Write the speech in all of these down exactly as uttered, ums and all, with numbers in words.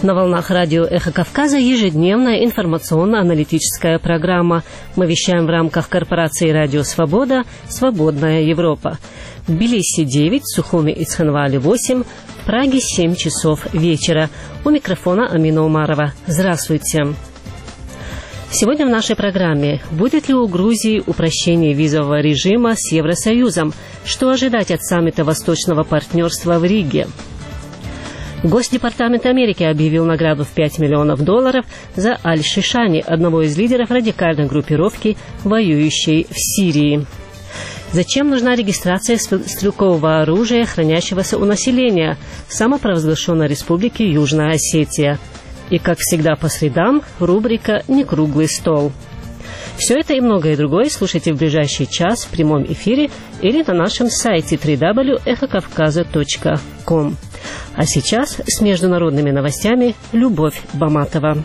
На волнах радио «Эхо Кавказа» ежедневная информационно-аналитическая программа. Мы вещаем в рамках корпорации «Радио Свобода» «Свободная Европа». В Тбилиси девять, Сухуми и Цхинвале восемь, в Праге семь часов вечера. У микрофона Амина Умарова. Здравствуйте. Сегодня в нашей программе: будет ли у Грузии упрощение визового режима с Евросоюзом? Что ожидать от саммита Восточного партнерства в Риге? Госдепартамент Америки объявил награду в пять миллионов долларов за Аль-Шишани, одного из лидеров радикальной группировки, воюющей в Сирии. Зачем нужна регистрация стрелкового оружия, хранящегося у населения в самопровозглашенной республике Южная Осетия? И, как всегда, по средам рубрика «Не круглый стол». Все это и многое другое слушайте в ближайший час в прямом эфире или на нашем сайте дабл ю дабл ю дабл ю точка эхо кавказа точка ком. А сейчас с международными новостями Любовь Баматова.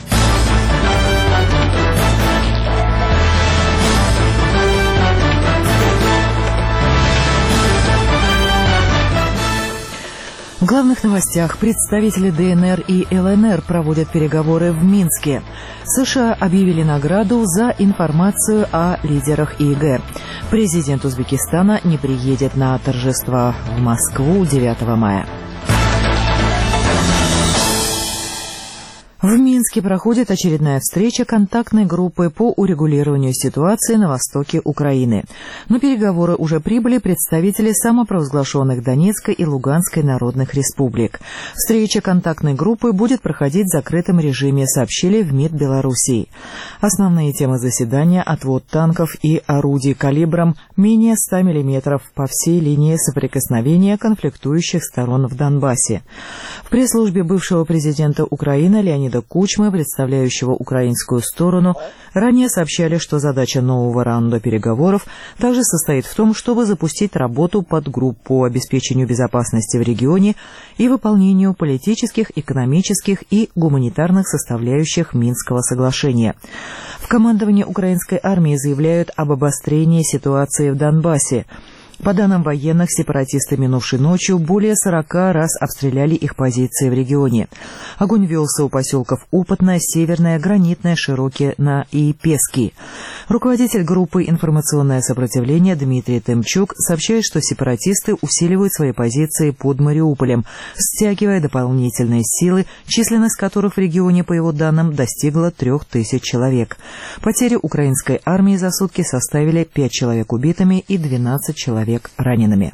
В главных новостях: представители ДНР и ЛНР проводят переговоры в Минске. США объявили награду за информацию о лидерах ИГ. Президент Узбекистана не приедет на торжества в Москву девятого мая. В Минске проходит очередная встреча контактной группы по урегулированию ситуации на востоке Украины. На переговоры уже прибыли представители самопровозглашенных Донецкой и Луганской народных республик. Встреча контактной группы будет проходить в закрытом режиме, сообщили в МИД Белоруссии. Основные темы заседания: отвод танков и орудий калибром менее ста миллиметров по всей линии соприкосновения конфликтующих сторон в Донбассе. В пресс-службе бывшего президента Украины Леонида Кучмы, представляющего украинскую сторону, ранее сообщали, что задача нового раунда переговоров также состоит в том, чтобы запустить работу подгрупп по обеспечению безопасности в регионе и выполнению политических, экономических и гуманитарных составляющих Минского соглашения. В командовании украинской армии заявляют об обострении ситуации в Донбассе. По данным военных, сепаратисты минувшей ночью более сорока раз обстреляли их позиции в регионе. Огонь велся у поселков Опытное, Северное, Гранитное, Широкие и Пески. Руководитель группы «Информационное сопротивление» Дмитрий Тымчук сообщает, что сепаратисты усиливают свои позиции под Мариуполем, стягивая дополнительные силы, численность которых в регионе, по его данным, достигла трех тысяч человек. Потери украинской армии за сутки составили пять человек убитыми и двенадцать человек ранеными.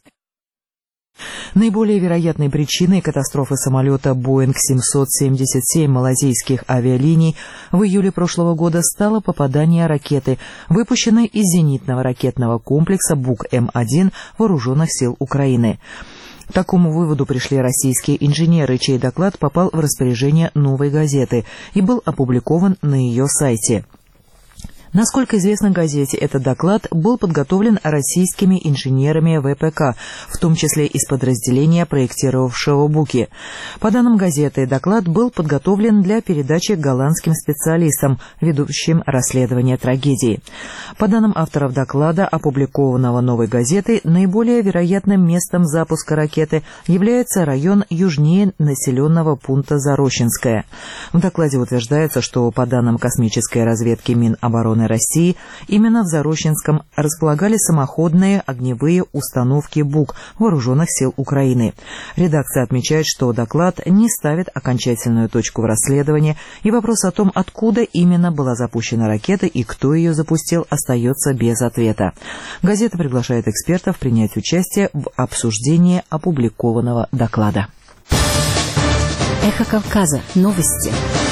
Наиболее вероятной причиной катастрофы самолета Боинг семьсот семьдесят семь малайзийских авиалиний в июле прошлого года стало попадание ракеты, выпущенной из зенитного ракетного комплекса Бук М один Вооруженных сил Украины. К такому выводу пришли российские инженеры, чей доклад попал в распоряжение «Новой газеты» и был опубликован на ее сайте. Насколько известно газете, этот доклад был подготовлен российскими инженерами ВПК, в том числе из подразделения, проектировавшего Буки. По данным газеты, доклад был подготовлен для передачи голландским специалистам, ведущим расследование трагедии. По данным авторов доклада, опубликованного «Новой газетой», наиболее вероятным местом запуска ракеты является район южнее населенного пункта Зарощенское. В докладе утверждается, что по данным космической разведки Минобороны России, именно в Зарощенском располагали самоходные огневые установки БУК Вооруженных сил Украины. Редакция отмечает, что доклад не ставит окончательную точку в расследовании, и вопрос о том, откуда именно была запущена ракета и кто ее запустил, остается без ответа. Газета приглашает экспертов принять участие в обсуждении опубликованного доклада. Эхо Кавказа. Новости.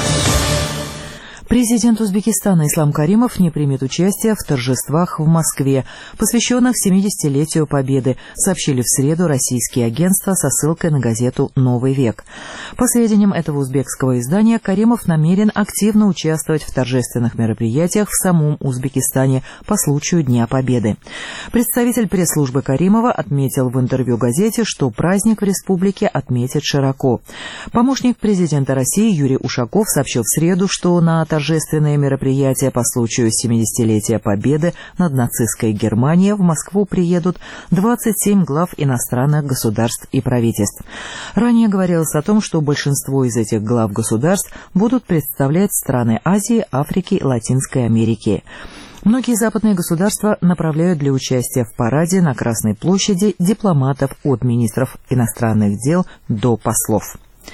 Президент Узбекистана Ислам Каримов не примет участие в торжествах в Москве, посвященных семидесятилетию Победы, сообщили в среду российские агентства со ссылкой на газету «Новый век». По сведениям этого узбекского издания, Каримов намерен активно участвовать в торжественных мероприятиях в самом Узбекистане по случаю Дня Победы. Представитель пресс-службы Каримова отметил в интервью газете, что праздник в республике отметят широко. Помощник президента России Юрий Ушаков сообщил в среду, что на торжестве торжественное мероприятие по случаю семидесятилетия Победы над нацистской Германией в Москву приедут двадцать семь глав иностранных государств и правительств. Ранее говорилось о том, что большинство из этих глав государств будут представлять страны Азии, Африки и Латинской Америки. Многие западные государства направляют для участия в параде на Красной площади дипломатов от министров иностранных дел до послов.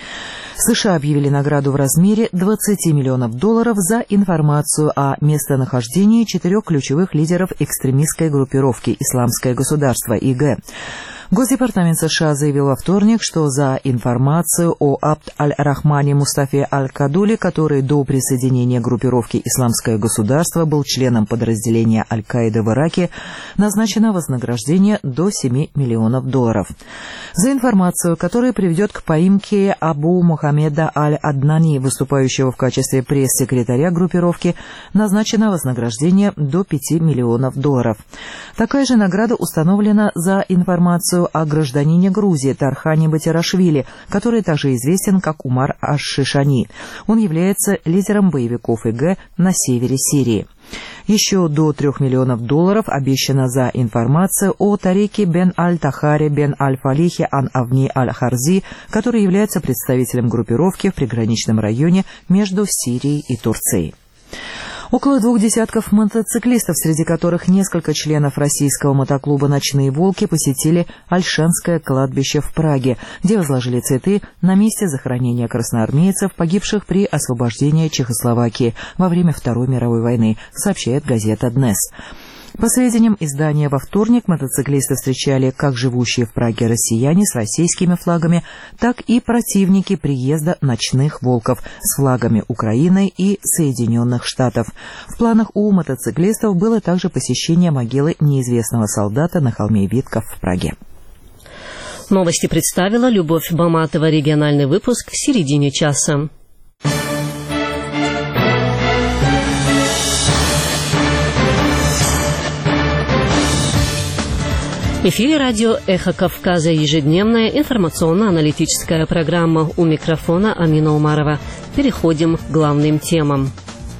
США объявили награду в размере двадцати миллионов долларов за информацию о местонахождении четырех ключевых лидеров экстремистской группировки «Исламское государство» И Г. Госдепартамент США заявил во вторник, что за информацию о Абд аль-Рахмане Мустафе аль-Кадули, который до присоединения группировки «Исламское государство» был членом подразделения Аль-Каиды в Ираке, назначено вознаграждение до семи миллионов долларов. За информацию, которая приведет к поимке Абу Мухаммеда аль-Аднани, выступающего в качестве пресс-секретаря группировки, назначено вознаграждение до пяти миллионов долларов. Такая же награда установлена за информацию о гражданине Грузии Тархане Батирашвили, который также известен как Умар аш-Шишани. Он является лидером боевиков И Г на севере Сирии. Еще до трех миллионов долларов обещано за информацию о Тарике бен аль-Тахаре бен аль-Фалихе ан-Авни аль-Харзи, который является представителем группировки в приграничном районе между Сирией и Турцией. Около двух десятков мотоциклистов, среди которых несколько членов российского мотоклуба «Ночные волки», посетили Ольшанское кладбище в Праге, где возложили цветы на месте захоронения красноармейцев, погибших при освобождении Чехословакии во время Второй мировой войны, сообщает газета «Днес». По сведениям издания, во вторник мотоциклисты встречали как живущие в Праге россияне с российскими флагами, так и противники приезда «Ночных волков» с флагами Украины и Соединенных Штатов. В планах у мотоциклистов было также посещение могилы неизвестного солдата на холме Витков в Праге. Новости представила Любовь Баматова. Региональный выпуск в середине часа. В эфире радио «Эхо Кавказа», ежедневная информационно-аналитическая программа. У микрофона Амина Умарова. Переходим к главным темам.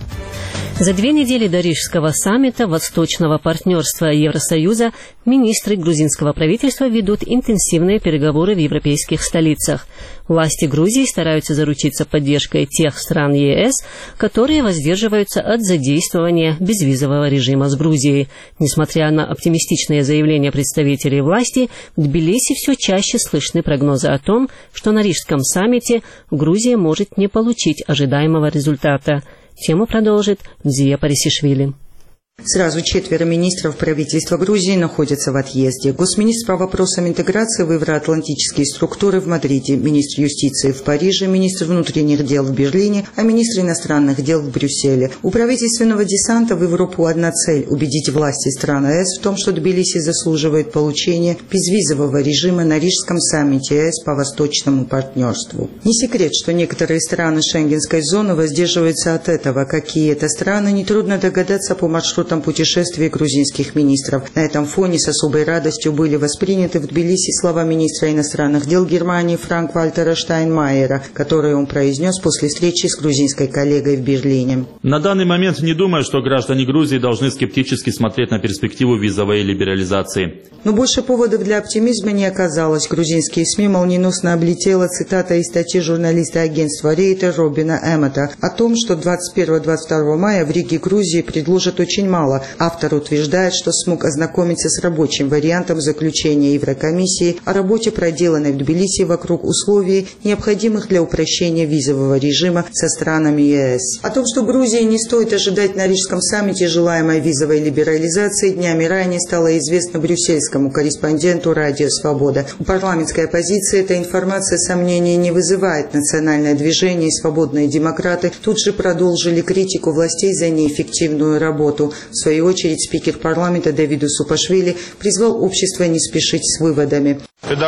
За две недели до Рижского саммита Восточного партнерства Евросоюза министры грузинского правительства ведут интенсивные переговоры в европейских столицах. Власти Грузии стараются заручиться поддержкой тех стран Е С, которые воздерживаются от задействования безвизового режима с Грузией. Несмотря на оптимистичные заявления представителей власти, в Тбилиси все чаще слышны прогнозы о том, что на Рижском саммите Грузия может не получить ожидаемого результата. Тему продолжит Дзия Парисишвили. Сразу четверо министров правительства Грузии находятся в отъезде. Госминистр по вопросам интеграции в евроатлантические структуры в Мадриде, министр юстиции в Париже, министр внутренних дел в Берлине, а министр иностранных дел в Брюсселе. У правительственного десанта в Европу одна цель – убедить власти стран Е С в том, что Тбилиси заслуживает получения безвизового режима на Рижском саммите Е С по Восточному партнерству. Не секрет, что некоторые страны шенгенской зоны воздерживаются от этого. Какие это страны, нетрудно догадаться по маршруту путешествий грузинских министров. На этом фоне с особой радостью были восприняты в Тбилиси слова министра иностранных дел Германии Франк-Вальтера Штайнмайера, которые он произнес после встречи с грузинской коллегой в Берлине. На данный момент не думаю, что граждане Грузии должны скептически смотреть на перспективу визовой либерализации. Но больше поводов для оптимизма не оказалось. Грузинские СМИ молниеносно облетела цитата из статьи журналиста агентства Рейтер Робина Эммета о том, что двадцать первого — двадцать второго мая в Риге, Грузии, предложат очень мало. Автор утверждает, что смог ознакомиться с рабочим вариантом заключения Еврокомиссии о работе, проделанной в Тбилиси вокруг условий, необходимых для упрощения визового режима со странами Е С. О том, что Грузии не стоит ожидать на Рижском саммите желаемой визовой либерализации, днями ранее стало известно брюссельскому корреспонденту «Радио Свобода». У парламентской оппозиции эта информация сомнений не вызывает. Национальное движение и свободные демократы тут же продолжили критику властей за неэффективную работу. В свою очередь, спикер парламента Давиду Супашвили призвал общество не спешить с выводами.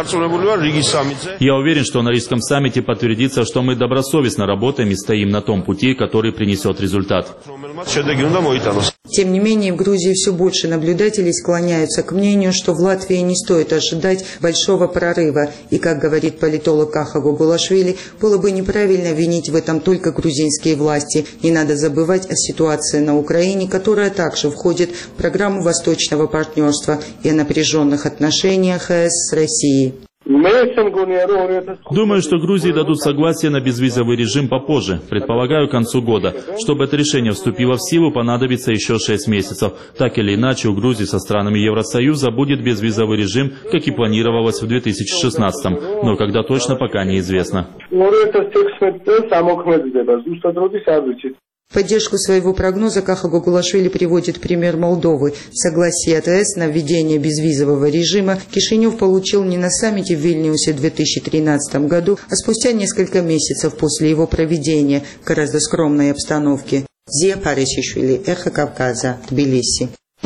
Я уверен, что на Рижском саммите подтвердится, что мы добросовестно работаем и стоим на том пути, который принесет результат. Тем не менее, в Грузии все больше наблюдателей склоняются к мнению, что в Латвии не стоит ожидать большого прорыва, и, как говорит политолог Каха Гогулашвили, было бы неправильно винить в этом только грузинские власти. Не надо забывать о ситуации на Украине, которая также входит в программу Восточного партнерства, и о напряженных отношениях ЕС с Россией. Думаю, что Грузии дадут согласие на безвизовый режим попозже, предполагаю, к концу года. Чтобы это решение вступило в силу, понадобится еще шесть месяцев. Так или иначе, у Грузии со странами Евросоюза будет безвизовый режим, как и планировалось в две тысячи шестнадцатом, но когда точно, пока неизвестно. В поддержку своего прогноза Каха Гогулашвили приводит пример Молдовы. Согласие от ЕС на введение безвизового режима Кишинев получил не на саммите в Вильнюсе в две тысячи тринадцатом году, а спустя несколько месяцев после его проведения в гораздо скромной обстановке. Зия Парисишвили, Эхо Кавказа, Тбилиси.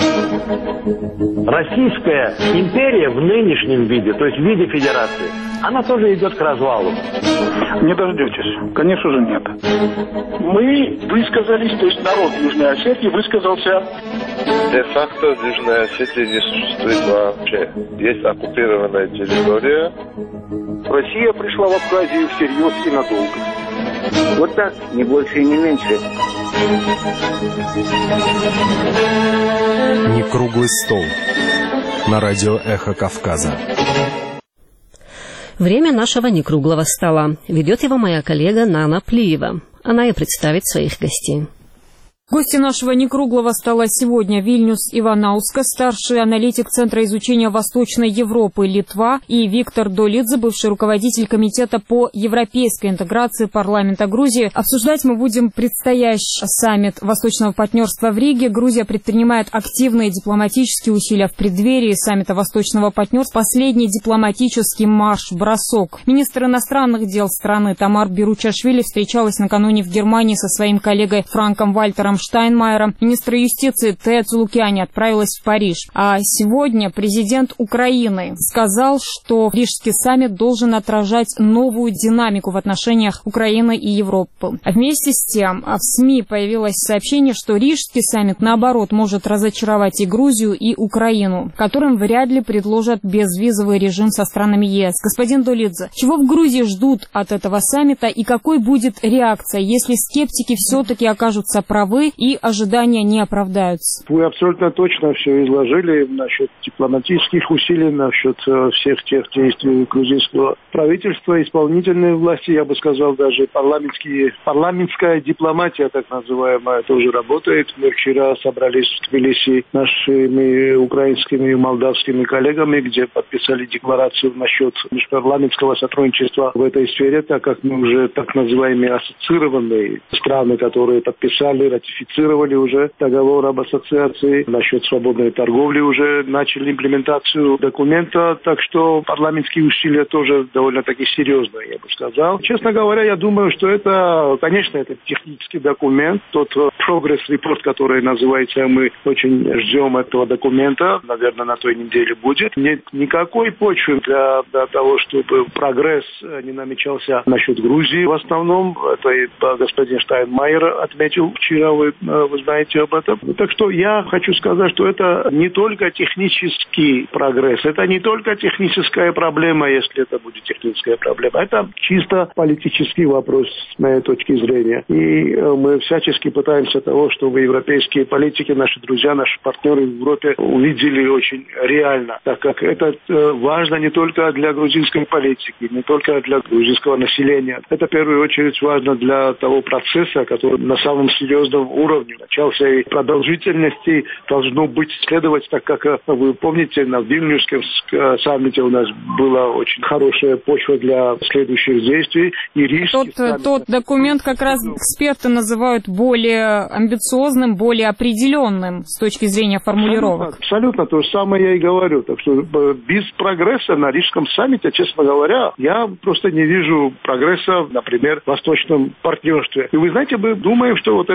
Российская империя в нынешнем виде, то есть в виде федерации, она тоже идет к развалу. Не дождетесь. Конечно же, нет. Мы высказались, то есть народ Южной Осетии высказался. Де-факто Южная Осетия не существует вообще. Есть оккупированная территория. Россия пришла в Абхазию всерьез и надолго. Вот так, не больше и не меньше. Не круглый стол. На радио «Эхо Кавказа». Время нашего некруглого стола. Ведет его моя коллега Нана Плиева. Она и представит своих гостей. Гости нашего некруглого стола сегодня Вильнюс Иванауска, старший аналитик Центра изучения Восточной Европы Литва, и Виктор Долидзе, бывший руководитель Комитета по европейской интеграции парламента Грузии. Обсуждать мы будем предстоящий саммит Восточного партнерства в Риге. Грузия предпринимает активные дипломатические усилия в преддверии саммита Восточного партнерства. Последний дипломатический марш-бросок. Министр иностранных дел страны Тамар Беручашвили встречалась накануне в Германии со своим коллегой Франком Вальтером Штайнмайером. Министр юстиции Тея Цулукяни отправилась в Париж. А сегодня президент Украины сказал, что Рижский саммит должен отражать новую динамику в отношениях Украины и Европы. Вместе с тем в СМИ появилось сообщение, что Рижский саммит, наоборот, может разочаровать и Грузию, и Украину, которым вряд ли предложат безвизовый режим со странами ЕС. Господин Долидзе, чего в Грузии ждут от этого саммита и какой будет реакция, если скептики все-таки окажутся правы и ожидания не оправдаются? Вы абсолютно точно все изложили насчет дипломатических усилий, насчет всех тех действий грузинского правительства, исполнительной власти, я бы сказал, даже парламентские, парламентская дипломатия, так называемая, тоже работает. Мы вчера собрались в Тбилиси нашими украинскими и молдавскими коллегами, где подписали декларацию насчет межпарламентского сотрудничества в этой сфере, так как мы уже так называемые ассоциированные страны, которые подписали, ратифицировали уже договор об ассоциации, насчет свободной торговли уже начали имплементацию документа, так что парламентские усилия тоже довольно-таки серьезные, я бы сказал. Честно говоря, я думаю, что это, конечно, это технический документ, тот прогресс-репорт, который называется, мы очень ждем этого документа, наверное, на той неделе будет. Нет никакой почвы для, для того, чтобы прогресс не намечался насчет Грузии. В основном, это и господин Штайнмайер отметил вчера, вы, вы знаете об этом. Так что я хочу сказать, что это не только технический прогресс, это не только техническая проблема, если это будет техническая проблема, это чисто политический вопрос с моей точки зрения. И мы всячески пытаемся того, чтобы европейские политики, наши друзья, наши партнеры в Европе увидели очень реально, так как это важно не только для грузинской политики, не только для грузинского населения. Это в первую очередь важно для того процесса, который на самом серьезном уровне начался, и продолжительности должно быть следовать, так как вы помните, на Вильнюсском саммите у нас была очень хорошая почва для следующих действий. И Рижский тот, саммит... тот документ как раз эксперты называют более амбициозным, более определенным с точки зрения формулировок. Абсолютно, абсолютно то же самое я и говорю. Так что без прогресса на Рижском саммите, честно говоря, я просто не вижу прогресса, например, в восточном партнерстве. И вы знаете, мы думаем, что вот этот прогресс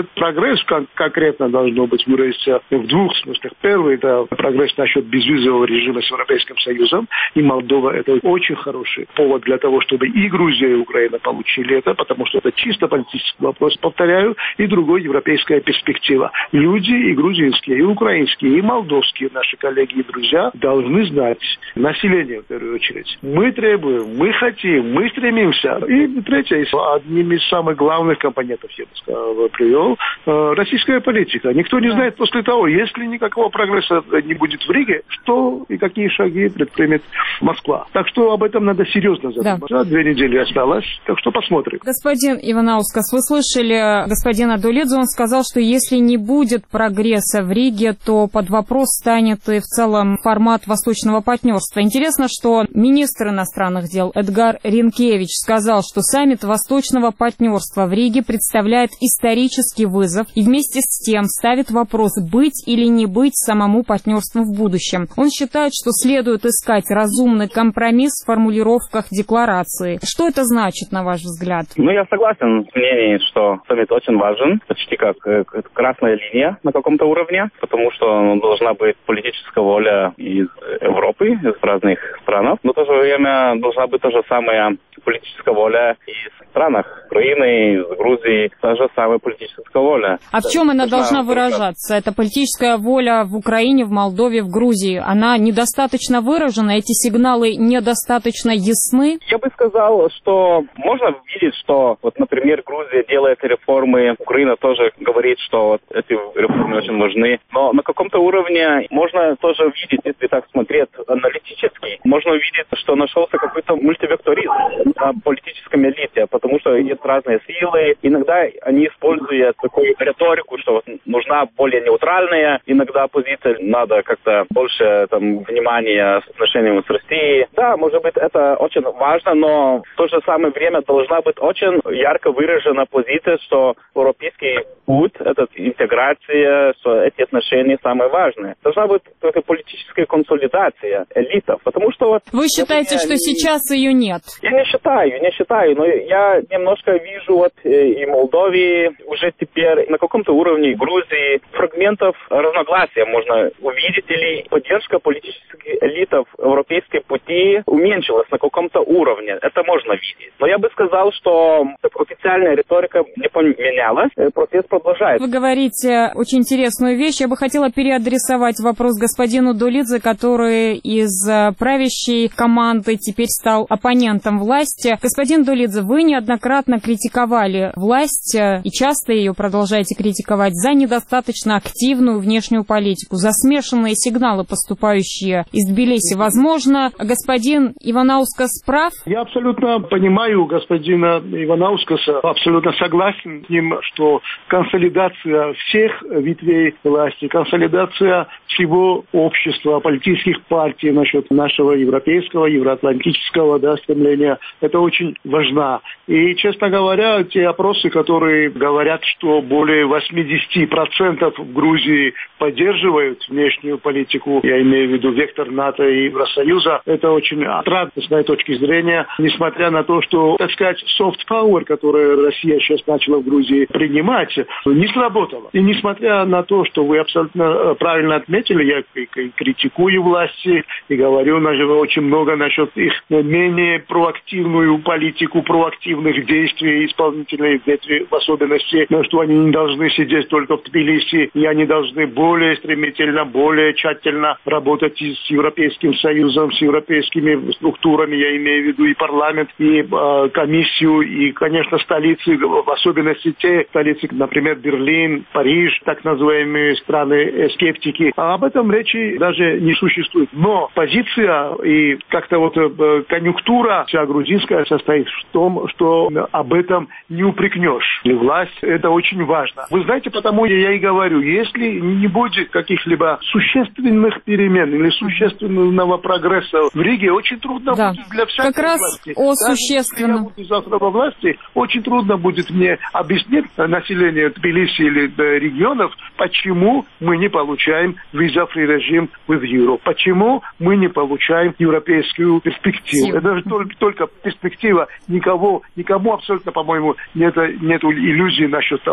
прогресс кон- конкретно должно быть выразиться в двух смыслах. Первый – это прогресс насчет безвизового режима с Европейским Союзом. И Молдова – это очень хороший повод для того, чтобы и Грузия, и Украина получили это, потому что это чисто политический вопрос, повторяю, и другой европейская перспектива. Люди и грузинские, и украинские, и молдовские наши коллеги и друзья должны знать, население в первую очередь. Мы требуем, мы хотим, мы стремимся. И третье, одним из самых главных компонентов, я бы сказал, привел, российская политика. Никто не знает после того, если никакого прогресса не будет в Риге, что и какие шаги предпримет Москва. Так что об этом надо серьезно задуматься. Да. Две недели осталось, так что посмотрим. Господин Иванаускас, вы слышали господина Долидзе, он сказал, что если не будет прогресса в Риге, то под вопрос станет и в целом формат восточного партнерства. Интересно, что министр иностранных дел Эдгар Ринкевич сказал, что саммит восточного партнерства в Риге представляет исторический вызов и вместе с тем ставит вопрос, быть или не быть самому партнерству в будущем. Он считает, что следует искать разумный компромисс в формулировках декларации. Что это значит, на ваш взгляд? Ну, я согласен с мнением, что саммит очень важен, почти как красная линия на каком-то уровне, потому что ну, должна быть политическая воля из Европы, из разных стран, но в то же время должна быть та же самая политическая воля и в странах Украины, из Грузии, та же самая политическая воля. А в чем она должна выражаться? Эта политическая воля в Украине, в Молдове, в Грузии, она недостаточно выражена? Эти сигналы недостаточно ясны? Я бы сказал, что можно видеть, что, вот, например, Грузия делает реформы, Украина тоже говорит, что вот эти реформы очень важны, но на каком-то уровне можно тоже видеть, если так смотреть аналитически, можно увидеть, что нашелся какой-то мультивекторизм на политическом элите, потому что есть разные силы. Иногда они используют такую риторику, что вот нужна более нейтральная, иногда оппозиция надо как-то больше там, внимания с отношением с Россией. Да, может быть, это очень важно, но в то же самое время должна быть очень ярко выражена позиция, что европейский путь, эта интеграция, что эти отношения самые важные. Должна быть только политическая консолидация элитов, потому что вот... Вы считаете, что сейчас ее нет? Я не считаю, не считаю, но я немножко вижу вот и Молдовии уже теперь на каком-то уровне Грузии фрагментов разногласия можно увидеть, или поддержка политических элитов европейской пути уменьшилась на каком-то уровне. Это можно видеть. Но я бы сказал, что официальная риторика не поменялась, процесс продолжается. Вы говорите очень интересную вещь. Я бы хотела переадресовать вопрос господину Долидзе, который из правящей команды теперь стал оппонентом власти. Господин Долидзе, вы неоднократно критиковали власть и часто ее продолжаете критиковать за недостаточно активную внешнюю политику, за смешанные сигналы, поступающие из Тбилиси. Возможно, господин Иванаускас прав? Я абсолютно понимаю господина Иванаускаса, абсолютно согласен с ним, что консолидация всех ветвей власти, консолидация всего общества, политических партий насчет нашего европейского, евроатлантического да, стремления, это очень важно. И, честно говоря, те опросы, которые говорят, что более восемьдесят процентов в Грузии поддерживают внешнюю политику, я имею в виду вектор НАТО и Евросоюза, это очень отрадно с моей точки зрения, несмотря на то, что, так сказать, soft power, который Россия сейчас начала в Грузии принимать, не сработало. И несмотря на то, что вы абсолютно правильно отметили, я критикую власти и говорю очень много насчет их менее проактивную политику, проактивных действий исполнительной ветви в особенности, что они не должны сидеть только в Тбилиси, и они должны более стремительно, более тщательно работать с Европейским Союзом, с европейскими структурами, я имею в виду и парламент, и э, комиссию, и, конечно, столицы, в особенности те столицы, например, Берлин, Париж, так называемые страны-скептики. А об этом речи даже не существует. Но позиция и как-то вот э, конъюнктура вся грузинская состоит в том, что об этом не упрекнешь. И власть, это очень важно. Вы знаете, потому я и говорю, если не будет каких-либо существенных перемен или существенного прогресса в Риге, очень трудно да. будет для всякой как раз власти. О существенном. Если я буду завтра во власти, очень трудно будет мне объяснить населению Тбилиси или регионов, почему мы не получаем виза-фри режим with Europe, почему мы не получаем европейскую перспективу. Это же только, только перспектива. Никого, никому абсолютно, по-моему, нет, нет иллюзий насчет того, что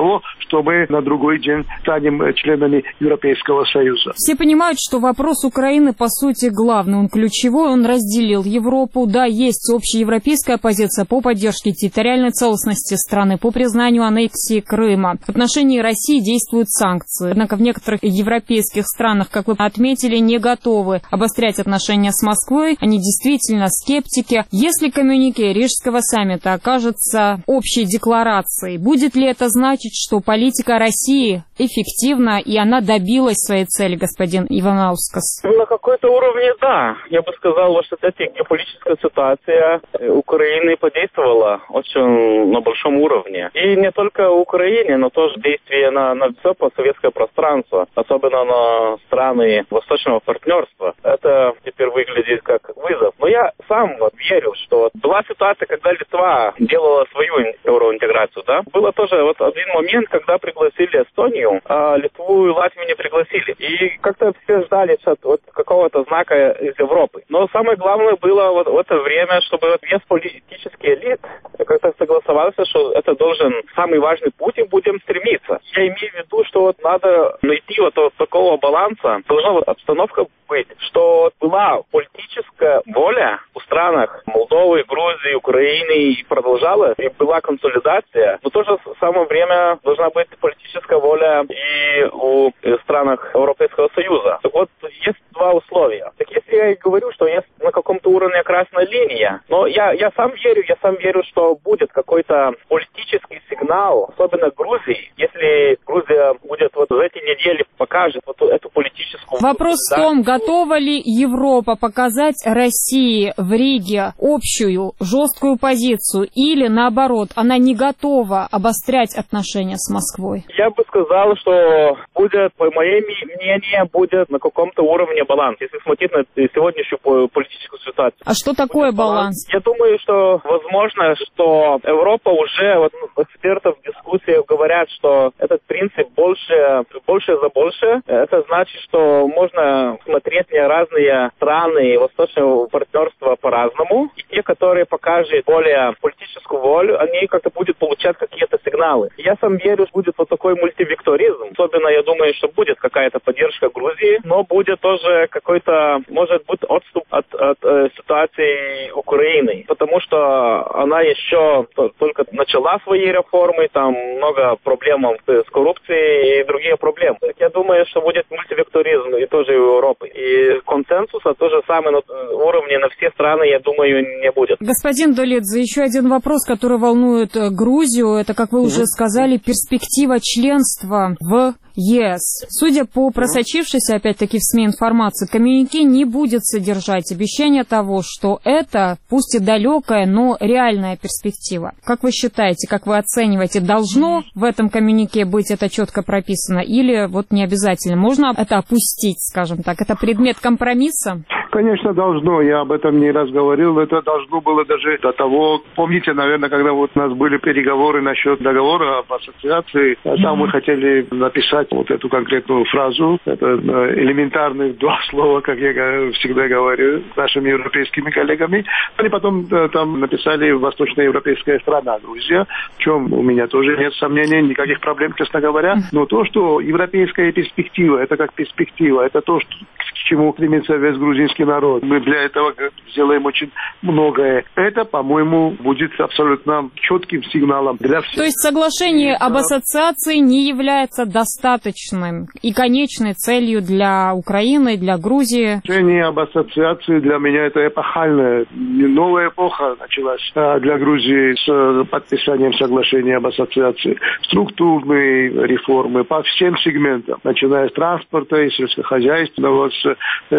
что мы на другой день станем членами Европейского Союза. Все понимают, что вопрос Украины, по сути, главный, он ключевой, он разделил Европу. Да, есть общеевропейская позиция по поддержке территориальной целостности страны, по признанию аннексии Крыма. В отношении России действуют санкции. Однако в некоторых европейских странах, как вы отметили, не готовы обострять отношения с Москвой. Они действительно скептики. Если коммюнике Рижского саммита окажется общей декларацией, будет ли это значить, что политика России эффективна и она добилась своей цели, господин Иванаускас? На какой-то уровне, да. Я бы сказал, что эта геополитическая ситуация Украины подействовала очень на большом уровне. И не только Украине, но тоже действие на, на все постсоветское пространство, особенно на страны Восточного партнерства. Это теперь выглядит как вызов. Но я сам вот верю, что была ситуация, когда Литва делала свою евроинтеграцию, да. Было тоже вот один момент, когда пригласили Эстонию, а Литву и Латвию не пригласили. И как-то все ждали от вот какого-то знака из Европы. Но самое главное было вот в это время, чтобы вот весь политический элит как-то согласовался, что это должен самый важный путь, и будем стремиться. Я имею в виду, что вот надо найти вот, вот такого баланса. Должна вот обстановка быть, что была политическая воля в странах Молдовы, Грузии, Украины и продолжалась, и была консолидация, но в то же самое время должна быть политическая воля и у странах Европейского Союза. Так вот, есть два условия. Так если я и говорю, что есть на каком-то уровне красная линия, но я, я сам верю, я сам верю, что будет какой-то политический сигнал, особенно Грузии, если Грузия будет вот в эти недели покажет вот эту политическую... Вопрос в том, готова ли Европа показать России в Риге общую жесткую позицию или, наоборот, она не готова обострять отношения с Москвой? Я бы сказал, что будет, по моему мнению, будет на каком-то уровне баланс, если смотреть на сегодняшнюю политическую ситуацию. А что такое баланс? Я думаю, что возможно, что Европа уже, вот экспертов в дискуссиях говорят, что этот принцип больше, больше за больше. Это значит, что можно смотреть на разные страны восточного партнерства по-разному. И те, которые покажут более политическую волю, они как-то будут получать какие-то сигналы. Я сам верю, что будет вот такой мультивекторизм. Особенно, я думаю, что будет какая-то поддержка Грузии, но будет тоже какой-то, может быть, отступ от, от э, ситуации Украины. Потому что она еще только начала свои реформы, там много проблем с коррупцией и другие проблемы. Так я думаю, что будет мультивекторизм и тоже в Европе. И консенсуса то же самое на уровне на все страны, я думаю, не будет. Господин Долидзе, еще один вопрос, который волнует Грузию, это, как вы уже сказали, перспектива членства в ЕС. Судя по просочившейся, опять-таки, в СМИ информации, коммюнике не будет содержать обещания того, что это, пусть и далекая, но реальная перспектива. Как вы считаете, как вы оцениваете, должно в этом коммюнике быть это четко прописано или вот не обязательно? Можно это опустить, скажем так? Это предмет компромисса? Конечно, должно. Я об этом не раз говорил. Это должно было даже до того... Помните, наверное, когда вот у нас были переговоры насчет договора об ассоциации, там мы хотели написать вот эту конкретную фразу. Это элементарные два слова, как я всегда говорю, с нашими европейскими коллегами. Они потом там написали «Восточноевропейская страна Грузия», в чем у меня тоже нет сомнений, никаких проблем, честно говоря. Но то, что европейская перспектива, это как перспектива, это то, что, к чему стремится весь грузинский народ. Мы для этого сделаем очень многое. Это, по-моему, будет абсолютно четким сигналом для всех. То есть соглашение об ассоциации не является достаточным и конечной целью для Украины, для Грузии? Соглашение об ассоциации для меня это эпохальная, новая эпоха началась для Грузии с подписанием соглашения об ассоциации. Структурные реформы по всем сегментам, начиная с транспорта и сельскохозяйственного, с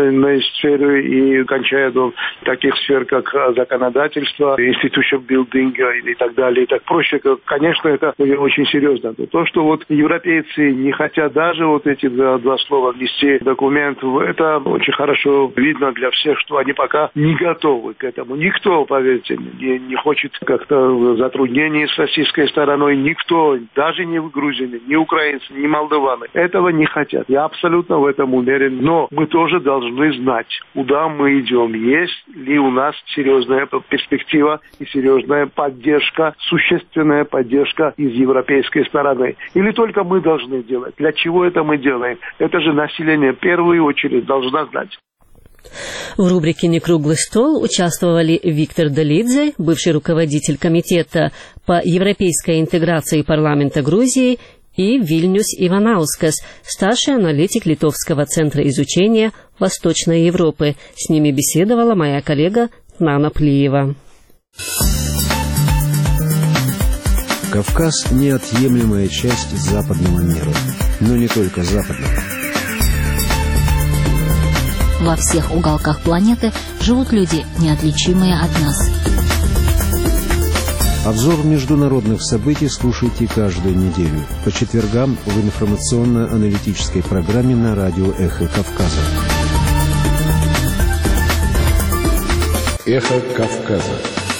сферы и кончая до таких сфер, как законодательство, institution building и так далее. И так проще, конечно, это очень серьезно. То, что вот европейцы не хотят даже вот эти два, два слова внести в документ, это очень хорошо видно для всех, что они пока не готовы к этому. Никто, поверьте, не, не хочет как-то затруднений с российской стороной. Никто, даже не грузины, ни украинцы, ни молдаваны, этого не хотят. Я абсолютно в этом уверен. Но мы тоже тоже должны знать, куда мы идем. Есть ли у нас серьезная перспектива и серьезная поддержка, существенная поддержка из европейской стороны. Или только мы должны делать. Для чего это мы делаем? Это же население в первую очередь должно знать. В рубрике «Некруглый стол» участвовали Виктор Долидзе, бывший руководитель комитета по европейской интеграции парламента Грузии, и Вильнюс Иванаускас, старший аналитик Литовского центра изучения Восточной Европы. С ними беседовала моя коллега Нана Плиева. Кавказ – неотъемлемая часть западного мира, но не только западного. Во всех уголках планеты живут люди, неотличимые от нас. Обзор международных событий слушайте каждую неделю по четвергам в информационно-аналитической программе на радио «Эхо Кавказа». «Эхо Кавказа».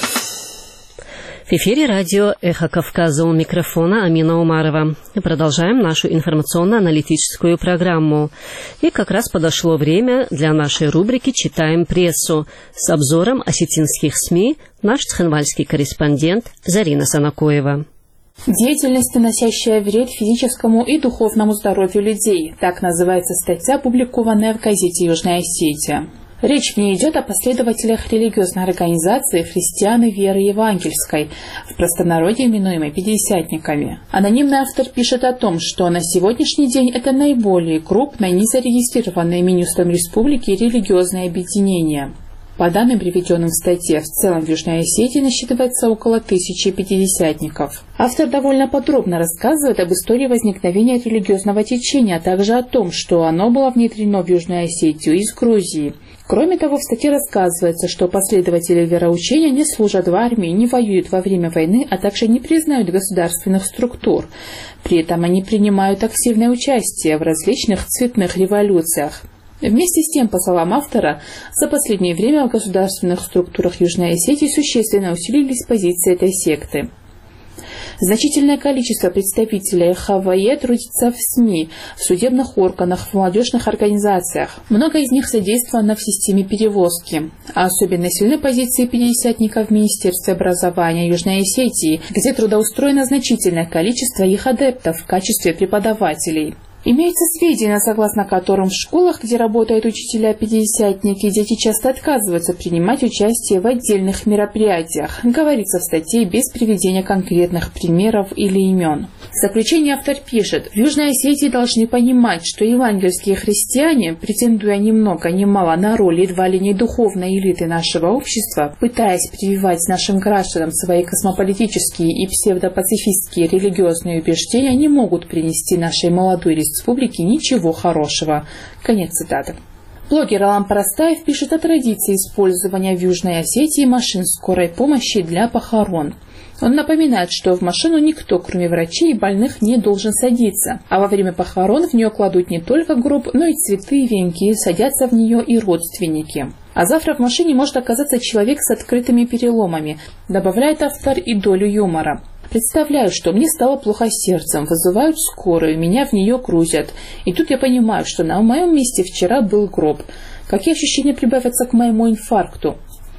В эфире радио «Эхо Кавказа», у микрофона Амина Умарова. И продолжаем нашу информационно-аналитическую программу. И как раз подошло время для нашей рубрики «Читаем прессу». С обзором осетинских СМИ наш цхинвальский корреспондент Зарина Санакоева. Деятельность, наносящая вред физическому и духовному здоровью людей. Так называется статья, опубликованная в газете «Южная Осетия». Речь в ней идет о последователях религиозной организации «Христианы веры евангельской», в простонародье именуемой «пятидесятниками». Анонимный автор пишет о том, что на сегодняшний день это наиболее крупное, незарегистрированное Минюстом республики религиозное объединение. По данным, приведенным в статье, в целом в Южной Осетии насчитывается около тысячи пятидесятников. Автор довольно подробно рассказывает об истории возникновения религиозного течения, а также о том, что оно было внедрено в Южную Осетию из Грузии. Кроме того, в статье рассказывается, что последователи вероучения не служат в армии, не воюют во время войны, а также не признают государственных структур. При этом они принимают активное участие в различных цветных революциях. Вместе с тем, по словам автора, за последнее время в государственных структурах Южной Осетии существенно усилились позиции этой секты. Значительное количество представителей ХВЕ трудится в СМИ, в судебных органах, в молодежных организациях. Много из них задействовано в системе перевозки. А особенно сильны позиции пятидесятников в Министерстве образования Южной Осетии, где трудоустроено значительное количество их адептов в качестве преподавателей. Имеются сведения, согласно которым в школах, где работают учителя-пятидесятники, дети часто отказываются принимать участие в отдельных мероприятиях. Говорится в статье без приведения конкретных примеров или имен. В заключение автор пишет: в Южной Осетии должны понимать, что евангельские христиане, претендуя ни много ни мало на роль едва ли не духовной элиты нашего общества, пытаясь прививать нашим гражданам свои космополитические и псевдопацифистские религиозные убеждения, не могут принести нашей молодой республике ничего хорошего. Конец цитаты. Блогер Алан Парастаев пишет о традиции использования в Южной Осетии машин скорой помощи для похорон. Он напоминает, что в машину никто, кроме врачей и больных, не должен садиться, а во время похорон в нее кладут не только гроб, но и цветы, венки, садятся в нее и родственники. А завтра в машине может оказаться человек с открытыми переломами, добавляет автор и долю юмора. Представляю, что мне стало плохо сердцем, вызывают скорую, меня в нее грузят. И тут я понимаю, что на моем месте вчера был гроб. Какие ощущения прибавятся к моему инфаркту?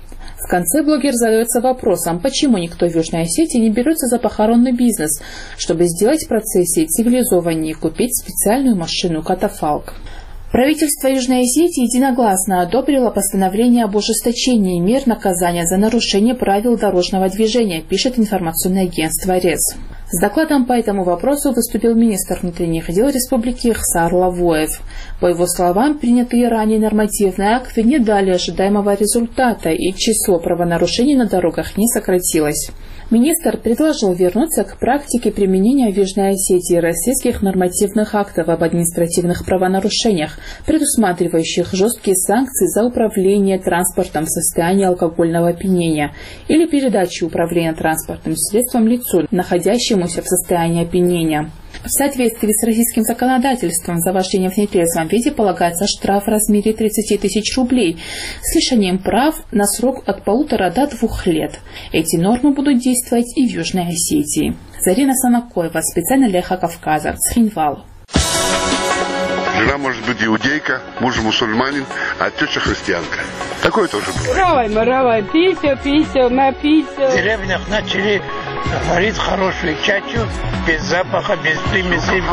В конце блогер задается вопросом, почему никто в Южной Осетии не берется за похоронный бизнес, чтобы сделать процессии цивилизованнее и купить специальную машину-катафалк. Правительство Южной Осетии единогласно одобрило постановление об ужесточении мер наказания за нарушение правил дорожного движения, пишет информационное агентство РЕС. С докладом по этому вопросу выступил министр внутренних дел республики Хсар Лавоев. По его словам, принятые ранее нормативные акты не дали ожидаемого результата, и число правонарушений на дорогах не сократилось. Министр предложил вернуться к практике применения в Южной Осетии российских нормативных актов об административных правонарушениях, предусматривающих жесткие санкции за управление транспортом в состоянии алкогольного опьянения или передачу управления транспортным средством лицу, находящемуся в состоянии опьянения. В соответствии с российским законодательством за вождение в нетрезвом виде полагается штраф в размере тридцати тысяч рублей с лишением прав на срок от полутора до двух лет. Эти нормы будут действовать и в Южной Осетии. Зарина Санакоева, специально для Эхо Кавказа, Цхинвал. Жена может быть иудейка, муж мусульманин, а теща христианка. Такое тоже было. Равай, маравай, пися, пися, на пися. В деревнях начали варить хорошую чачу, без запаха, без примесей.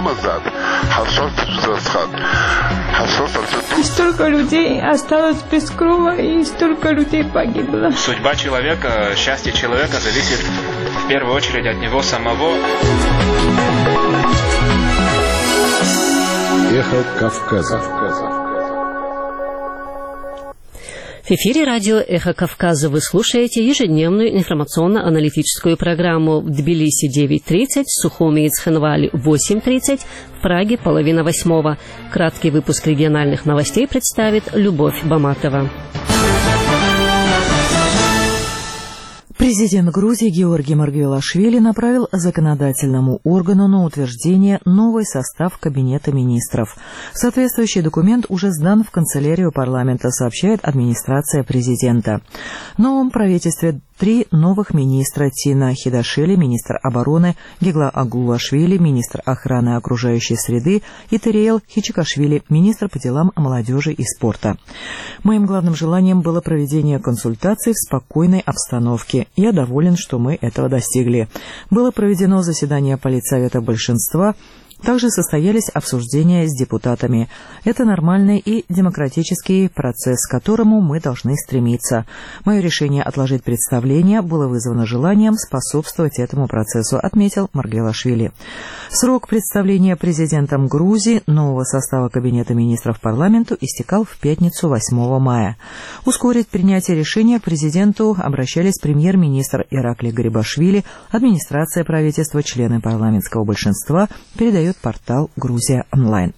И столько людей осталось без крова, и столько людей погибло. Судьба человека, счастье человека зависит в первую очередь от него самого. Эхо Кавказа. В эфире радио «Эхо Кавказа» вы слушаете ежедневную информационно-аналитическую программу в Тбилиси девять тридцать, в Сухуми и Цхинвали восемь тридцать, в Праге половина восьмого. Краткий выпуск региональных новостей представит Любовь Баматова. Президент Грузии Георгий Маргвелашвили направил законодательному органу на утверждение новый состав Кабинета министров. Соответствующий документ уже сдан в канцелярию парламента, сообщает администрация президента. В новом правительстве три новых министра: Тина Хидашвили, министр обороны, Гегла Агулашвили, министр охраны окружающей среды, и Териэл Хичикашвили, министр по делам молодежи и спорта. Моим главным желанием было проведение консультаций в спокойной обстановке. Я доволен, что мы этого достигли. Было проведено заседание политсовета большинства. Также состоялись обсуждения с депутатами. Это нормальный и демократический процесс, к которому мы должны стремиться. Мое решение отложить представление было вызвано желанием способствовать этому процессу, отметил Маргвелашвили. Срок представления президентом Грузии нового состава Кабинета министров парламенту истекал в пятницу восьмого мая. Ускорить принятие решения к президенту обращались премьер-министр Ираклий Гарибашвили, администрация правительства, члены парламентского большинства, передает портал «Грузия онлайн».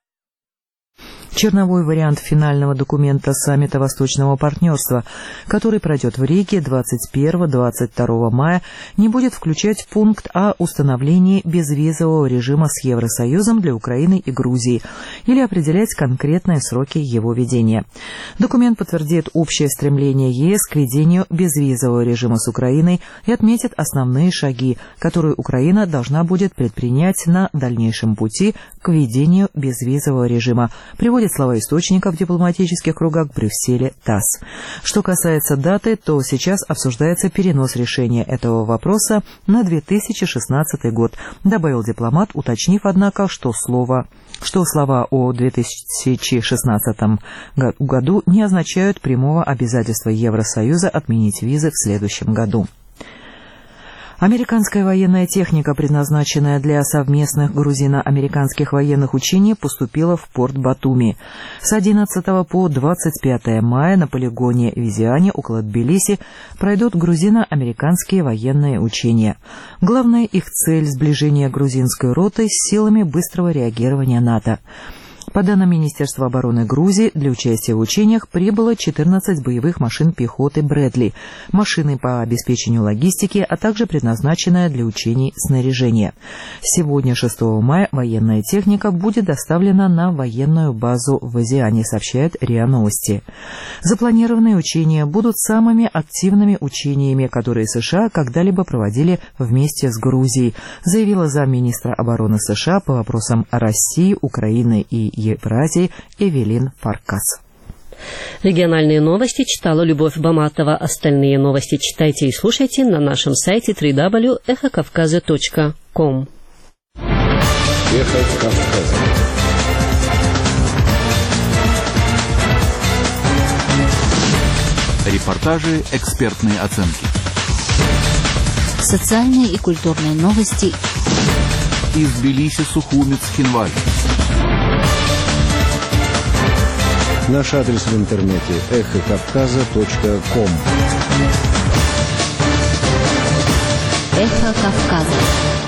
Черновой вариант финального документа саммита Восточного партнерства, который пройдет в Риге двадцать первого — двадцать второго мая, не будет включать пункт о установлении безвизового режима с Евросоюзом для Украины и Грузии или определять конкретные сроки его ведения. Документ подтвердит общее стремление ЕС к ведению безвизового режима с Украиной и отметит основные шаги, которые Украина должна будет предпринять на дальнейшем пути к ведению безвизового режима, приводит слова источников в дипломатических кругах в Брюсселе ТАСС. Что касается даты, то сейчас обсуждается перенос решения этого вопроса на две тысячи шестнадцатый год, добавил дипломат, уточнив, однако, что, слово, что слова о две тысячи шестнадцатом году не означают прямого обязательства Евросоюза отменить визы в следующем году. Американская военная техника, предназначенная для совместных грузино-американских военных учений, поступила в порт Батуми. С одиннадцатого по двадцать пятое мая на полигоне Визиане около Тбилиси пройдут грузино-американские военные учения. Главная их цель – сближение грузинской роты с силами быстрого реагирования НАТО. По данным Министерства обороны Грузии, для участия в учениях прибыло четырнадцать боевых машин пехоты «Брэдли», машины по обеспечению логистики, а также предназначенное для учений снаряжение. Сегодня, шестого мая, военная техника будет доставлена на военную базу в Визиане, сообщает РИА Новости. Запланированные учения будут самыми активными учениями, которые США когда-либо проводили вместе с Грузией, заявила замминистра обороны США по вопросам России, Украины и Евразии Эвелин Фаркас. Региональные новости читала Любовь Баматова. Остальные новости читайте и слушайте на нашем сайте дабл ю дабл ю дабл ю точка эхо кавказа точка ком. Эхо Кавказа. Репортажи, экспертные оценки. Социальные и культурные новости. Из Тбилиси, Сухуми, Цхинвали. Наш адрес в интернете эхо кавказа точка ком. Эхо Кавказа.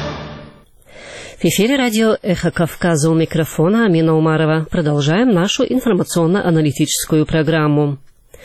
В эфире радио «Эхо Кавказа», у микрофона Амина Умарова. Продолжаем нашу информационно-аналитическую программу.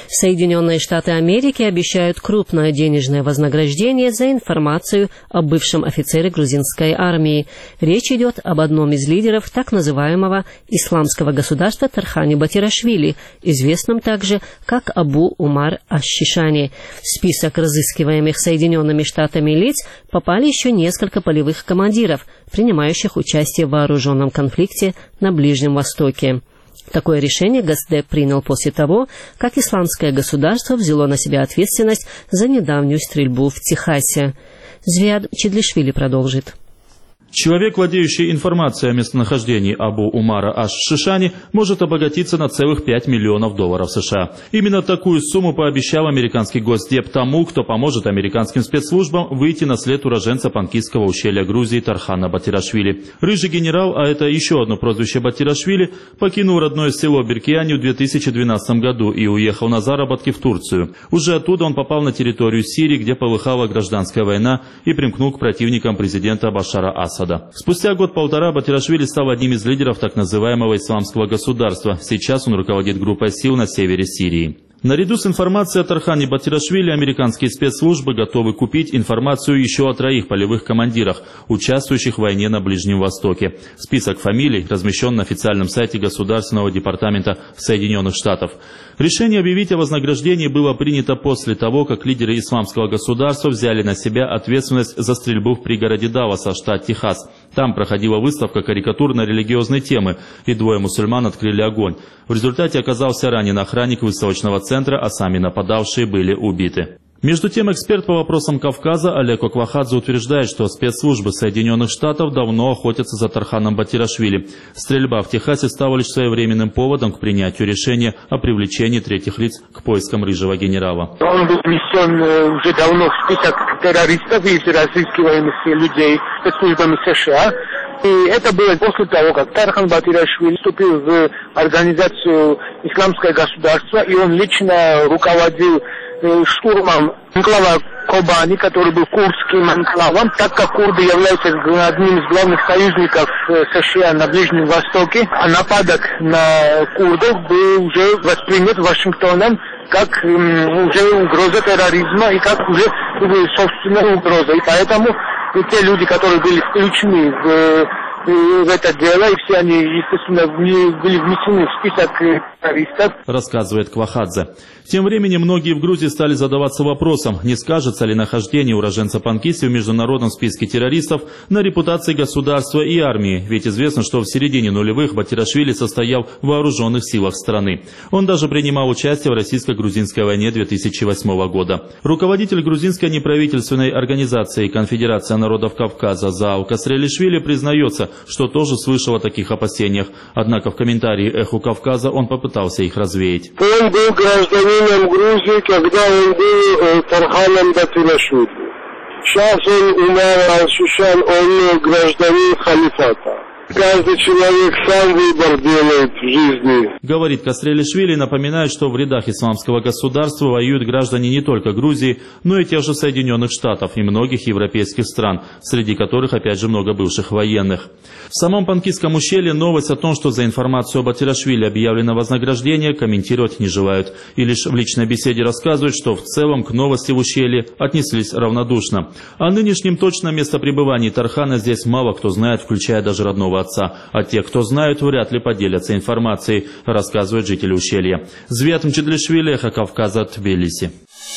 Соединенные Штаты Америки обещают крупное денежное вознаграждение за информацию о бывшем офицере грузинской армии. Речь идет об одном из лидеров так называемого исламского государства Тархане Батирашвили, известном также как Абу Умар аш-Шишани. В список разыскиваемых Соединенными Штатами лиц попали еще несколько полевых командиров, принимающих участие в вооруженном конфликте на Ближнем Востоке. Такое решение Госдеп принял после того, как исламское государство взяло на себя ответственность за недавнюю стрельбу в Техасе. Звиад Чедлишвили продолжит. Человек, владеющий информацией о местонахождении Абу Умара аш-Шишани, может обогатиться на целых пять миллионов долларов США. Именно такую сумму пообещал американский Госдеп тому, кто поможет американским спецслужбам выйти на след уроженца Панкистского ущелья Грузии Тархана Батирашвили. Рыжий генерал, а это еще одно прозвище Батирашвили, покинул родное село Беркиани в две тысячи двенадцатом году и уехал на заработки в Турцию. Уже оттуда он попал на территорию Сирии, где полыхала гражданская война, и примкнул к противникам президента Башара Асада. Спустя год-полтора Батирашвили стал одним из лидеров так называемого исламского государства. Сейчас он руководит группой сил на севере Сирии. Наряду с информацией о Тархане Батирашвили американские спецслужбы готовы купить информацию еще о троих полевых командирах, участвующих в войне на Ближнем Востоке. Список фамилий размещен на официальном сайте Государственного департамента Соединенных Штатов. Решение объявить о вознаграждении было принято после того, как лидеры исламского государства взяли на себя ответственность за стрельбу в пригороде Далласа, штат Техас. Там проходила выставка карикатур на религиозные темы, и двое мусульман открыли огонь. В результате оказался ранен охранник выставочного центра, а сами нападавшие были убиты. Между тем, эксперт по вопросам Кавказа Олег Оквахадзе утверждает, что спецслужбы Соединенных Штатов давно охотятся за Тарханом Батирашвили. Стрельба в Техасе стала лишь своевременным поводом к принятию решения о привлечении третьих лиц к поискам рыжего генерала. Он был внесен уже давно в список террористов и разыскиваемых людей спецслужбами США. И это было после того, как Тархан Батирашвили вступил в организацию «Исламское государство», и он лично руководил штурмом анклава Кобани, который был курдским анклавом, так как курды являются одним из главных союзников США на Ближнем Востоке, а нападок на курдов был уже воспринят Вашингтоном как уже угроза терроризма и как уже собственная угроза. И поэтому те люди, которые были включены в в это дело, и все они, естественно, были внесены в список террористов. Рассказывает Квахадзе. Тем временем многие в Грузии стали задаваться вопросом, не скажется ли нахождение уроженца Панкисти в международном списке террористов на репутации государства и армии, ведь известно, что в середине нулевых Батирашвили состоял в вооруженных силах страны. Он даже принимал участие в российско-грузинской войне две тысячи восьмого года. Руководитель грузинской неправительственной организации «Конфедерация народов Кавказа» Заал Касрелишвили признается, что тоже слышал о таких опасениях. Однако в комментарии «Эху Кавказа» он попытался их развеять. Он был гражданином Грузии, когда он был э, Тарханом Батирашвили. Сейчас он Умар аш-Шишани, он гражданин халифата. Каждый человек сам выбор делает в жизни. Говорит Касрелишвили, напоминает, что в рядах исламского государства воюют граждане не только Грузии, но и тех же Соединенных Штатов и многих европейских стран, среди которых опять же много бывших военных. В самом Панкистском ущелье новость о том, что за информацию о Батирашвили объявлено вознаграждение, комментировать не желают. И лишь в личной беседе рассказывают, что в целом к новости в ущелье отнеслись равнодушно. О нынешнем точном местопребывании Тархана здесь мало кто знает, включая даже родного отца. А те, кто знают, вряд ли поделятся информацией, рассказывают жители ущелья. Звиад Мчедлишвили, Эхо Кавказа, Тбилиси.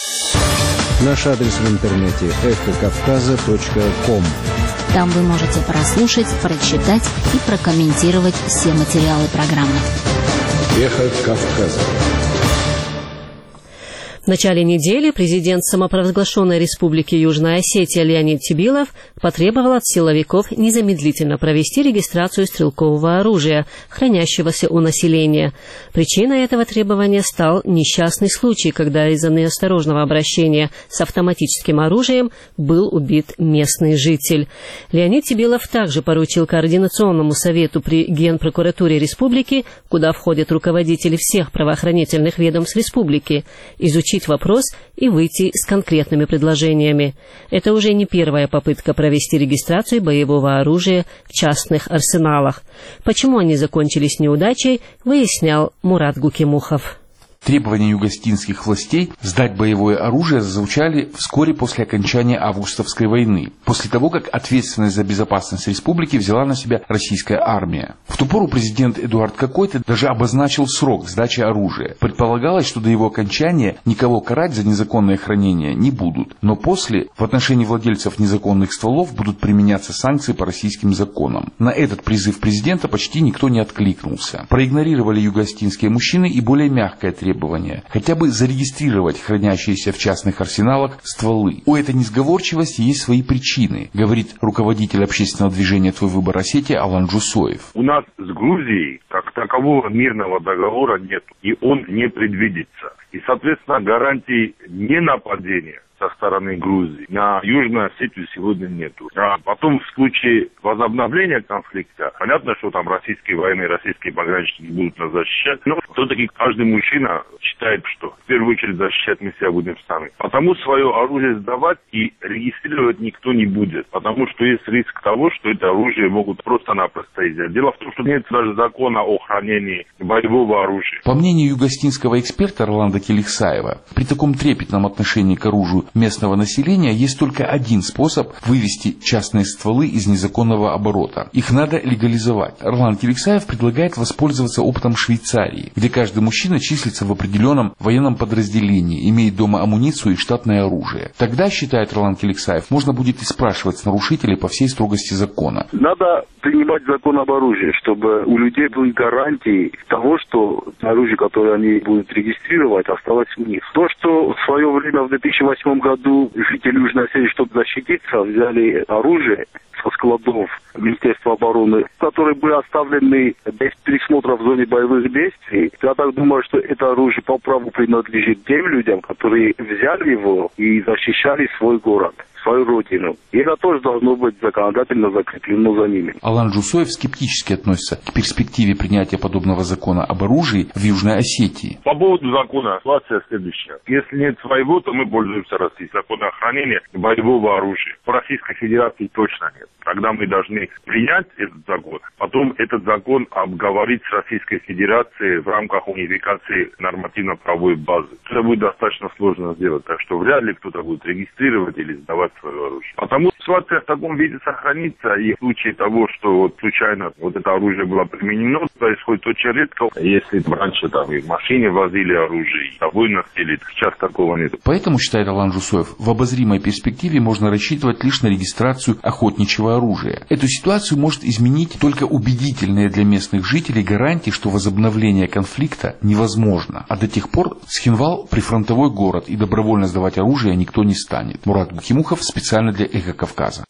Наш адрес в интернете эхо кавказа точка ком. Там вы можете прослушать, прочитать и прокомментировать все материалы программы. Эхо Кавказа. В начале недели президент самопровозглашенной республики Южная Осетия Леонид Тибилов потребовал от силовиков незамедлительно провести регистрацию стрелкового оружия, хранящегося у населения. Причиной этого требования стал несчастный случай, когда из-за неосторожного обращения с автоматическим оружием был убит местный житель. Леонид Тибилов также поручил Координационному совету при Генпрокуратуре республики, куда входят руководители всех правоохранительных ведомств республики, изучить вопрос и выйти с конкретными предложениями. Это уже не первая попытка провести регистрацию боевого оружия в частных арсеналах. Почему они закончились неудачей, выяснял Мурат Гукимухов. Требования югославских властей сдать боевое оружие зазвучали вскоре после окончания августовской войны, после того, как ответственность за безопасность республики взяла на себя российская армия. В ту пору президент Эдуард Какойто даже обозначил срок сдачи оружия. Предполагалось, что до его окончания никого карать за незаконное хранение не будут, но после в отношении владельцев незаконных стволов будут применяться санкции по российским законам. На этот призыв президента почти никто не откликнулся. Проигнорировали югославские мужчины и более мягкое требование – хотя бы зарегистрировать хранящиеся в частных арсеналах стволы. У этой несговорчивости есть свои причины, говорит руководитель общественного движения «Твой выбор Осетия» Алан Джусоев. У нас с Грузией как такового мирного договора нет, и он не предвидится. И, соответственно, гарантий ненападения со стороны Грузии на Южную Осетию сегодня нету. А потом в случае возобновления конфликта, понятно, что там российские военные, российские пограничники будут нас защищать, но все-таки каждый мужчина считает, что в первую очередь защищать мы себя будем сами. Потому свое оружие сдавать и регистрировать никто не будет, потому что есть риск того, что это оружие могут просто-напросто изъять. Дело в том, что нет даже закона о хранении боевого оружия. По мнению югославского эксперта Роланда Келихсаева, при таком трепетном отношении к оружию местного населения есть только один способ вывести частные стволы из незаконного оборота. Их надо легализовать. Роланд Келихсаев предлагает воспользоваться опытом Швейцарии, где каждый мужчина числится в определенном военном подразделении, имеет дома амуницию и штатное оружие. Тогда, считает Роланд Келихсаев, можно будет и спрашивать с нарушителей по всей строгости закона. Надо принимать закон об оружии, чтобы у людей были гарантии того, что оружие, которое они будут регистрировать, осталось у них. То, что в свое время в две тысячи восьмом году жители Южной Осетии, чтобы защититься, взяли оружие со складов Министерства обороны, которые были оставлены без пересмотра в зоне боевых действий. Я так думаю, что это оружие по праву принадлежит тем людям, которые взяли его и защищали свой город, свою родину. И это тоже должно быть законодательно закреплено за ними. Алан Джусоев скептически относится к перспективе принятия подобного закона об оружии в Южной Осетии. По поводу закона ситуация следующая. Если нет своего, то мы пользуемся Россией. Закон о хранении боевого оружия. По Российской Федерации точно нет. Тогда мы должны принять этот закон, потом этот закон обговорить с Российской Федерацией в рамках унификации нормативно-правовой базы. Это будет достаточно сложно сделать, так что вряд ли кто-то будет регистрировать или сдавать свое оружие. Потому ситуация в таком виде сохранится, и в случае того, что вот случайно вот это оружие было применено, происходит очень редко. Если раньше там и в машине возили оружие, и собой носили, сейчас такого нет. Поэтому, считает Алан Джусоев, в обозримой перспективе можно рассчитывать лишь на регистрацию охотничьего оружия. Эту ситуацию может изменить только убедительные для местных жителей гарантии, что возобновление конфликта невозможно. А до тех пор Схинвал – прифронтовой город, и добровольно сдавать оружие никто не станет. Мурат Бухимухов специально для Эхо Кавказа.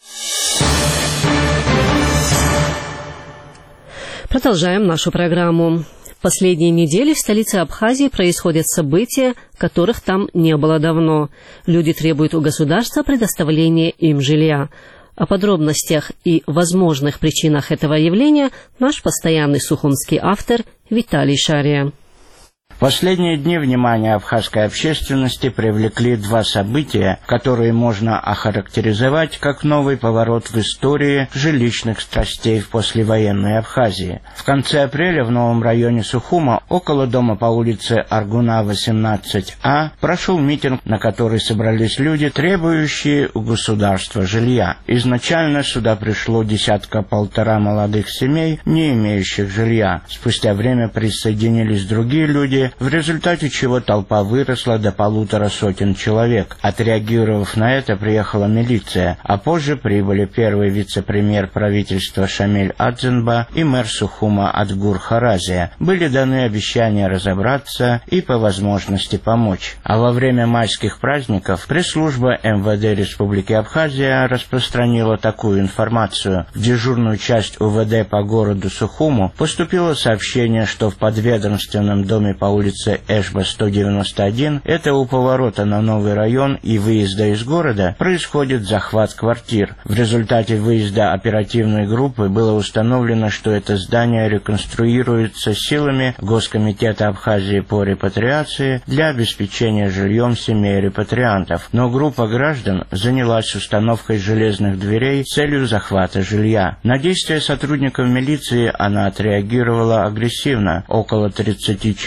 Продолжаем нашу программу. В последние недели в столице Абхазии происходят события, которых там не было давно. Люди требуют у государства предоставления им жилья. О подробностях и возможных причинах этого явления наш постоянный сухумский автор Виталий Шария. В последние дни внимание абхазской общественности привлекли два события, которые можно охарактеризовать как новый поворот в истории жилищных страстей в послевоенной Абхазии. В конце апреля в новом районе Сухума, около дома по улице Аргуна, восемнадцать А, прошел митинг, на который собрались люди, требующие у государства жилья. Изначально сюда пришло десятка-полтора молодых семей, не имеющих жилья. Спустя время присоединились другие люди, в результате чего толпа выросла до полутора сотен человек. Отреагировав на это, приехала милиция, а позже прибыли первый вице-премьер правительства Шамиль Адзенба и мэр Сухума Адгур Харазия. Были даны обещания разобраться и по возможности помочь. А во время майских праздников пресс-служба эм вэ дэ Республики Абхазия распространила такую информацию. В дежурную часть у вэ дэ по городу Сухуму поступило сообщение, что в подведомственном доме по улице Эшба сто девяносто один, это у поворота на новый район и выезда из города, происходит захват квартир. В результате выезда оперативной группы было установлено, что это здание реконструируется силами Госкомитета Абхазии по репатриации для обеспечения жильем семей репатриантов, но группа граждан занялась установкой железных дверей с целью захвата жилья. На действия сотрудников милиции она отреагировала агрессивно. Около тридцати человек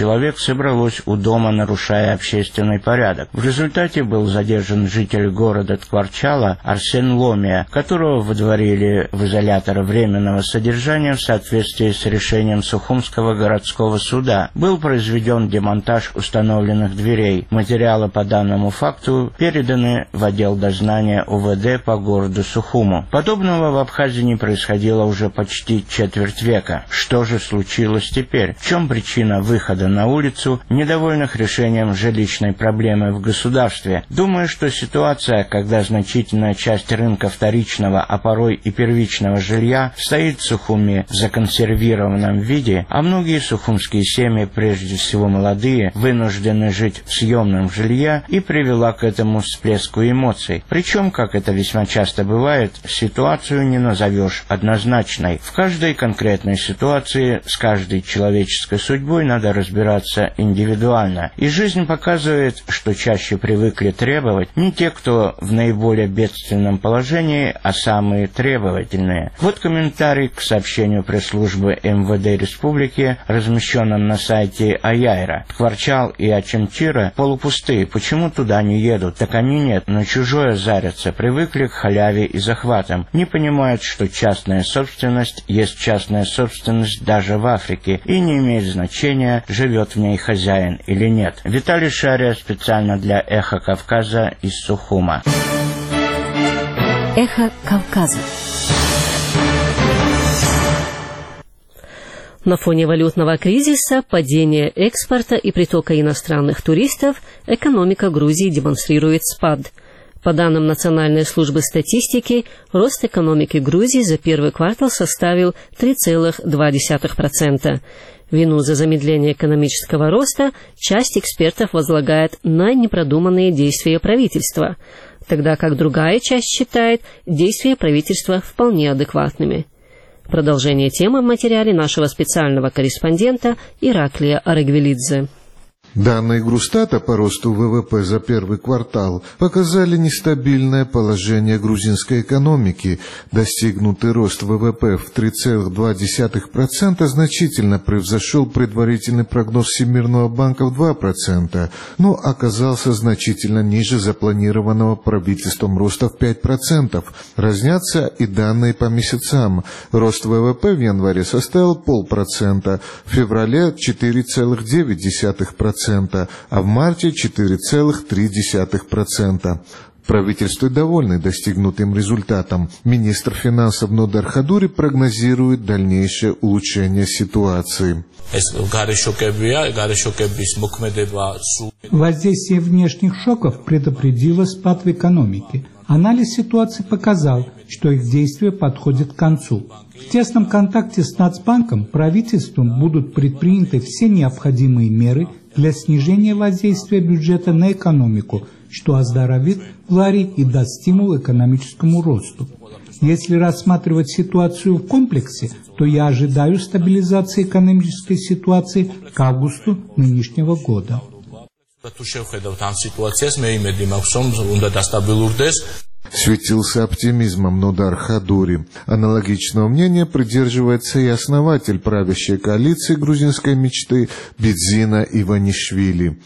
собралось у дома, нарушая общественный порядок. В результате был задержан житель города Ткварчала Арсен Ломия, которого выдворили в изолятор временного содержания в соответствии с решением Сухумского городского суда. Был произведен демонтаж установленных дверей. Материалы по данному факту переданы в отдел дознания УВД по городу Сухуму. Подобного в Абхазии не происходило уже почти четверть века. Что же случилось теперь? В чем причина выхода на улицу недовольных решением жилищной проблемы в государстве? Думаю, что ситуация, когда значительная часть рынка вторичного, а порой и первичного жилья стоит в Сухуме в законсервированном виде, а многие сухумские семьи, прежде всего молодые, вынуждены жить в съемном жилье, и привела к этому всплеску эмоций. Причем, как это весьма часто бывает, ситуацию не назовешь однозначной. В каждой конкретной ситуации с каждой человеческой судьбой надо разбираться индивидуально. И жизнь показывает, что чаще привыкли требовать не те, кто в наиболее бедственном положении, а самые требовательные. Вот комментарий к сообщению пресс-службы МВД Республики, размещенном на сайте Аяйра. Ткварчал и Ачамчира полупустые. Почему туда не едут? Так они нет, на чужое зарятся, привыкли к халяве и захватам. Не понимают, что частная собственность есть частная собственность даже в Африке, и не имеет значения, живет в ней хозяин или нет. Виталий Шария специально для «Эхо Кавказа» из Сухума. «Эхо Кавказа». На фоне валютного кризиса, падения экспорта и притока иностранных туристов экономика Грузии демонстрирует спад. По данным Национальной службы статистики, рост экономики Грузии за первый квартал составил три целых два десятых процента. Вину за замедление экономического роста часть экспертов возлагает на непродуманные действия правительства, тогда как другая часть считает действия правительства вполне адекватными. Продолжение темы в материале нашего специального корреспондента Ираклия Арагвелидзе. Данные Грустата по росту ВВП за первый квартал показали нестабильное положение грузинской экономики. Достигнутый рост ВВП в три целых два десятых процента значительно превзошел предварительный прогноз Всемирного банка в два процента, но оказался значительно ниже запланированного правительством роста в пять процентов. Разнятся и данные по месяцам. Рост ВВП в январе составил полпроцента, в феврале четыре целых девять десятых процента, а в марте четыре целых три десятых процента. Правительство довольно достигнутым результатом. Министр финансов Нодар Хадури прогнозирует дальнейшее улучшение ситуации. Воздействие внешних шоков предопределило спад в экономике. Анализ ситуации показал, что их действия подходят к концу. В тесном контакте с Нацбанком правительством будут предприняты все необходимые меры для снижения воздействия бюджета на экономику, что оздоровит лари и даст стимул экономическому росту. Если рассматривать ситуацию в комплексе, то я ожидаю стабилизации экономической ситуации к августу нынешнего года. Светился оптимизмом Нодар Хадури. Аналогичного мнения придерживается и основатель правящей коалиции грузинской мечты Бидзина Иванишвили.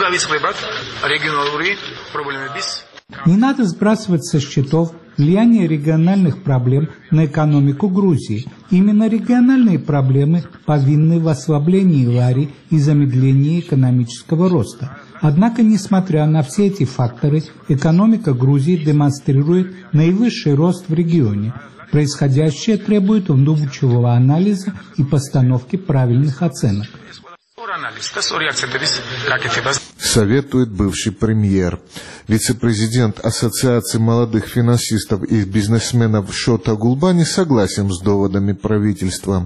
Не надо сбрасывать со счетов влияние региональных проблем на экономику Грузии. Именно региональные проблемы повинны в ослаблении лари и замедлении экономического роста. Однако, несмотря на все эти факторы, экономика Грузии демонстрирует наивысший рост в регионе. Происходящее требует вдумчивого анализа и постановки правильных оценок. Советует бывший премьер. Вице-президент Ассоциации молодых финансистов и бизнесменов Шота Гулбани согласен с доводами правительства.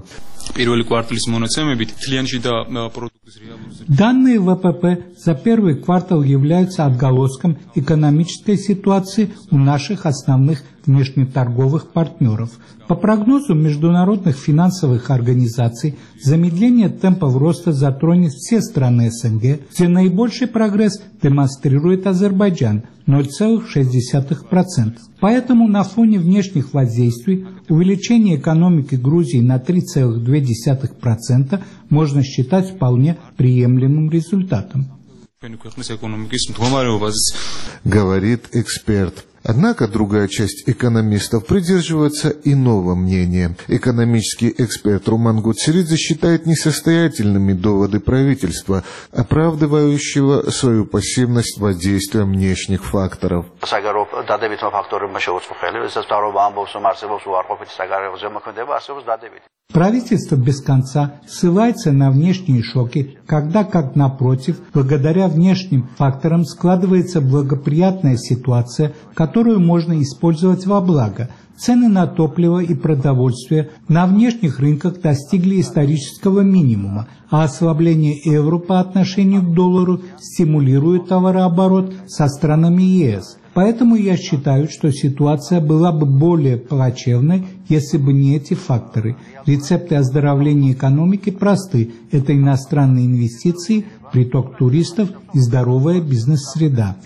Данные ВПП за первый квартал являются отголоском экономической ситуации у наших основных внешнеторговых партнеров. По прогнозу международных финансовых организаций, замедление темпов роста затронет все страны СНГ, где наибольший прогресс демонстрирует Азербайджан – ноль целых шесть десятых процента. Поэтому на фоне внешних воздействий увеличение экономики Грузии на три целых две две десятых процента можно считать вполне приемлемым результатом. Говорит эксперт. Однако другая часть экономистов придерживается иного мнения. Экономический эксперт Руман Гуцеридзе считает несостоятельными доводы правительства, оправдывающего свою пассивность воздействия внешних факторов. Правительство без конца ссылается на внешние шоки, когда, как напротив, благодаря внешним факторам складывается благоприятная ситуация, которую можно использовать во благо. Цены на топливо и продовольствие на внешних рынках достигли исторического минимума, а ослабление евро по отношению к доллару стимулирует товарооборот со странами ЕС. Поэтому я считаю, что ситуация была бы более плачевной, если бы не эти факторы. Рецепты оздоровления экономики просты. Это иностранные инвестиции, приток туристов и здоровая бизнес-среда.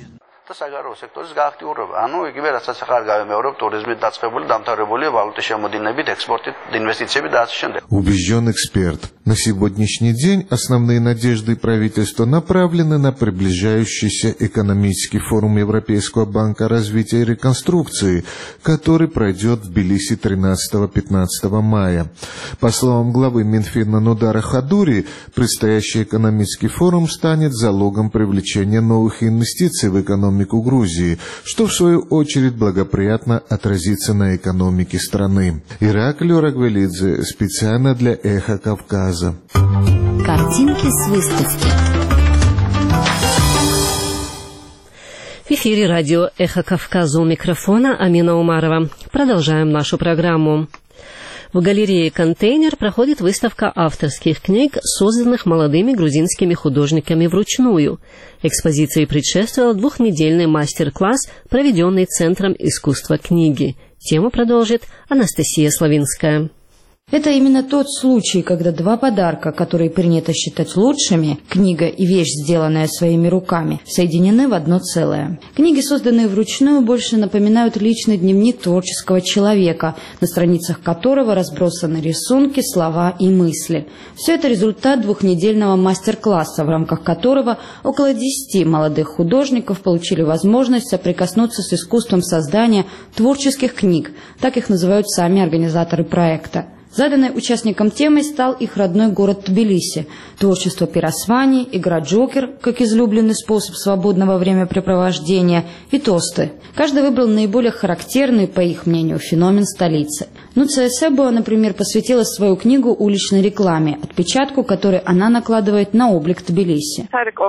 Убежден эксперт. На сегодняшний день основные надежды правительства направлены на приближающийся экономический форум Европейского банка развития и реконструкции, который пройдет в Тбилиси тринадцатого-пятнадцатого мая. По словам главы Минфина Нудара Хадури, предстоящий экономический форум станет залогом привлечения новых инвестиций в экономику Грузии, что в свою очередь благоприятно отразится на экономике страны. Ираклий Орагвелидзе специально для «Эхо Кавказа». Картинки с выставки. В эфире радио «Эхо Кавказа», у микрофона Амина Умарова. Продолжаем нашу программу. В галерее «Контейнер» проходит выставка авторских книг, созданных молодыми грузинскими художниками вручную. Экспозиции предшествовал двухнедельный мастер-класс, проведенный Центром искусства книги. Тему продолжит Анастасия Славинская. Это именно тот случай, когда два подарка, которые принято считать лучшими, книга и вещь, сделанная своими руками, соединены в одно целое. Книги, созданные вручную, больше напоминают личный дневник творческого человека, на страницах которого разбросаны рисунки, слова и мысли. Все это результат двухнедельного мастер-класса, в рамках которого около десяти молодых художников получили возможность соприкоснуться с искусством создания творческих книг, так их называют сами организаторы проекта. Заданной участникам темой стал их родной город Тбилиси. Творчество пиросвани, игра джокер, как излюбленный способ свободного времяпрепровождения, и тосты. Каждый выбрал наиболее характерный, по их мнению, феномен столицы. Нуция Себуа, например, посвятила свою книгу уличной рекламе, отпечатку, который она накладывает на облик Тбилиси.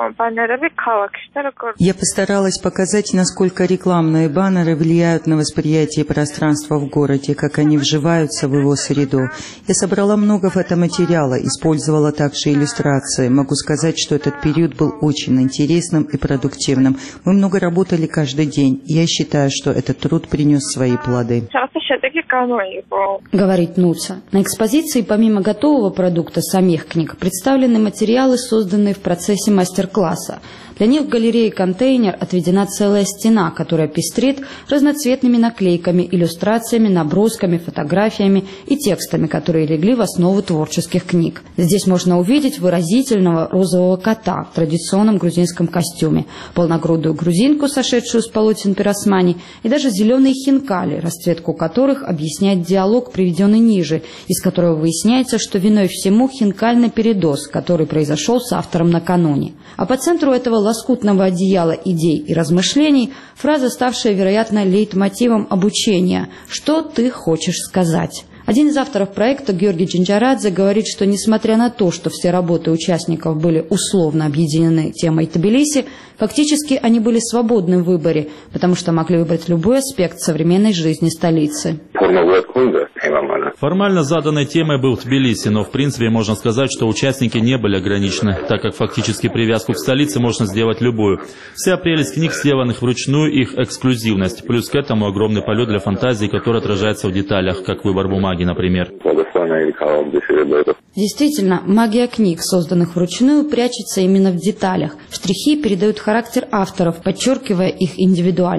Я постаралась показать, насколько рекламные баннеры влияют на восприятие пространства в городе, как они вживаются в его среду. Я собрала много фотоматериала, использовала также иллюстрации. Могу сказать, что этот период был очень интересным и продуктивным. Мы много работали каждый день, и я считаю, что этот труд принес свои плоды. Говорит Нуца. На экспозиции помимо готового продукта самих книг представлены материалы, созданные в процессе мастер-класса. Для них в галерее «Контейнер» отведена целая стена, которая пестрит разноцветными наклейками, иллюстрациями, набросками, фотографиями и текстами, которые легли в основу творческих книг. Здесь можно увидеть выразительного розового кота в традиционном грузинском костюме, полногрудую грузинку, сошедшую с полотен пиросмани, и даже зеленые хинкали, расцветку которых объясняет диалог, приведенный ниже, из которого выясняется, что виной всему хинкальный передоз, который произошел с автором накануне. А по центру этого лоскутного одеяла идей и размышлений фраза, ставшая, вероятно, лейтмотивом обучения «Что ты хочешь сказать?». Один из авторов проекта, Георгий Джинджарадзе, говорит, что несмотря на то, что все работы участников были условно объединены темой Тбилиси, фактически они были свободны в выборе, потому что могли выбрать любой аспект современной жизни столицы. Формально заданной темой был Тбилиси, но в принципе можно сказать, что участники не были ограничены, так как фактически привязку к столице можно сделать любую. Вся прелесть книг, сделанных вручную, их эксклюзивность, плюс к этому огромный полет для фантазии, который отражается в деталях, как выбор бумаги, например. Действительно, магия книг, созданных вручную, прячется именно в деталях. Штрихи передают характер авторов, подчеркивая их индивидуальность.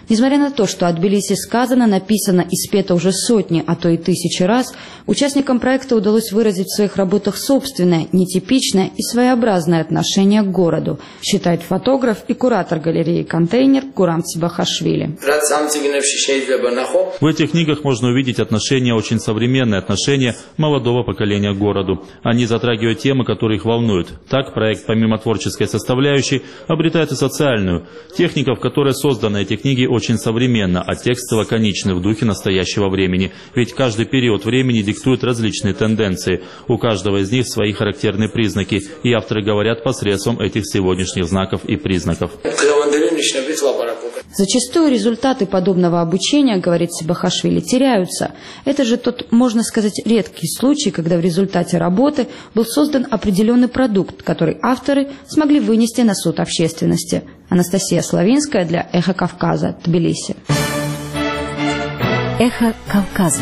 Несмотря на то, что от Тбилиси сказано, написано и спето уже сотни, а то и тысячи раз, участникам проекта удалось выразить в своих работах собственное, нетипичное и своеобразное отношение к городу, считает фотограф и куратор галереи «Контейнер» Гурам Цибахашвили. В этих книгах можно увидеть отношения, очень современные отношения молодого поколения к городу. Они затрагивают темы, которые их волнуют. Так, проект, помимо творческой составляющей, обретает и социальную. Техника, в которой созданы эти книги, очень современна, а тексты лаконичны в духе настоящего времени. Ведь каждый период времени диктует различные тенденции. У каждого из них свои характерные признаки, и авторы говорят посредством этих сегодняшних знаков и признаков. Зачастую результаты подобного обучения, говорит Цибахашвили, теряются. Это же тот, можно сказать, редкий случай, когда в результате работы был создан определенный продукт, который авторы смогли вынести на суд общественности. Анастасия Славинская для «Эхо Кавказа», Тбилиси. «Эхо Кавказа».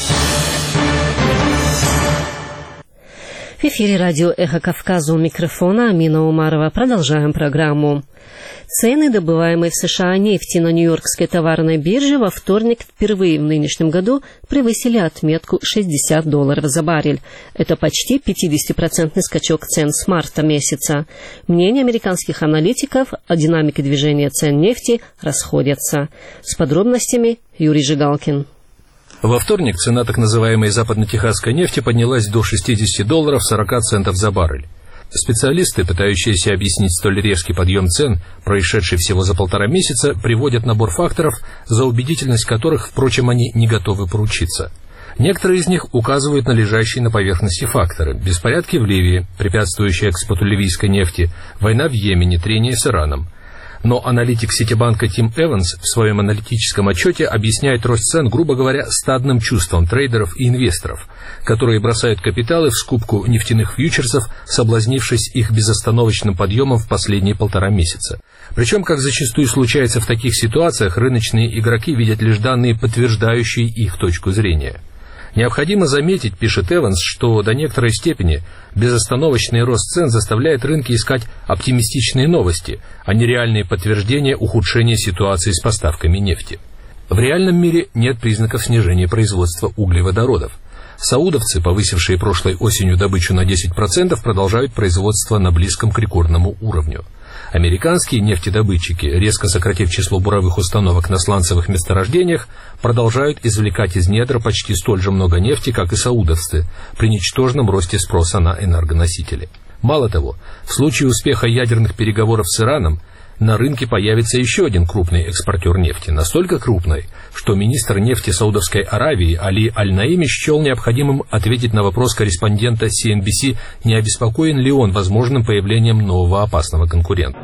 В эфире радио «Эхо Кавказа», у микрофона Амина Умарова. Продолжаем программу. Цены, добываемой в США нефти на Нью-Йоркской товарной бирже, во вторник впервые в нынешнем году превысили отметку шестьдесят долларов за баррель. Это почти пятидесятипроцентный скачок цен с марта месяца. Мнения американских аналитиков о динамике движения цен нефти расходятся. С подробностями Юрий Жигалкин. Во вторник цена так называемой западно-техасской нефти поднялась до шестидесяти долларов сорока центов за баррель. Специалисты, пытающиеся объяснить столь резкий подъем цен, происшедший всего за полтора месяца, приводят набор факторов, за убедительность которых, впрочем, они не готовы поручиться. Некоторые из них указывают на лежащие на поверхности факторы: беспорядки в Ливии, препятствующие экспорту ливийской нефти, война в Йемене, трение с Ираном. Но аналитик Ситибанка Тим Эванс в своем аналитическом отчете объясняет рост цен, грубо говоря, стадным чувством трейдеров и инвесторов, которые бросают капиталы в скупку нефтяных фьючерсов, соблазнившись их безостановочным подъемом в последние полтора месяца. Причем, как зачастую случается в таких ситуациях, рыночные игроки видят лишь данные, подтверждающие их точку зрения. Необходимо заметить, пишет Эванс, что до некоторой степени безостановочный рост цен заставляет рынки искать оптимистичные новости, а не реальные подтверждения ухудшения ситуации с поставками нефти. В реальном мире нет признаков снижения производства углеводородов. Саудовцы, повысившие прошлой осенью добычу на десять процентов, продолжают производство на близком к рекордному уровню. Американские нефтедобытчики, резко сократив число буровых установок на сланцевых месторождениях, продолжают извлекать из недр почти столь же много нефти, как и саудовцы, при ничтожном росте спроса на энергоносители. Мало того, в случае успеха ядерных переговоров с Ираном, на рынке появится еще один крупный экспортер нефти, настолько крупный, что министр нефти Саудовской Аравии Али Аль-Наими счел необходимым ответить на вопрос корреспондента си эн би си, не обеспокоен ли он возможным появлением нового опасного конкурента.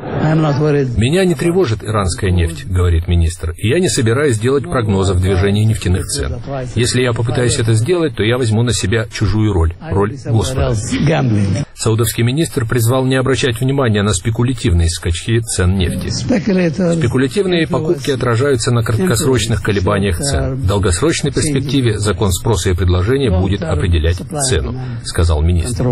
«Меня не тревожит иранская нефть», — говорит министр, «и я не собираюсь делать прогнозов движения нефтяных цен. Если я попытаюсь это сделать, то я возьму на себя чужую роль, роль Господа». Саудовский министр призвал не обращать внимания на спекулятивные скачки цен нефти. Спекулятивные покупки отражаются на краткосрочных колебаниях цен. В долгосрочной перспективе закон спроса и предложения будет определять цену, сказал министр.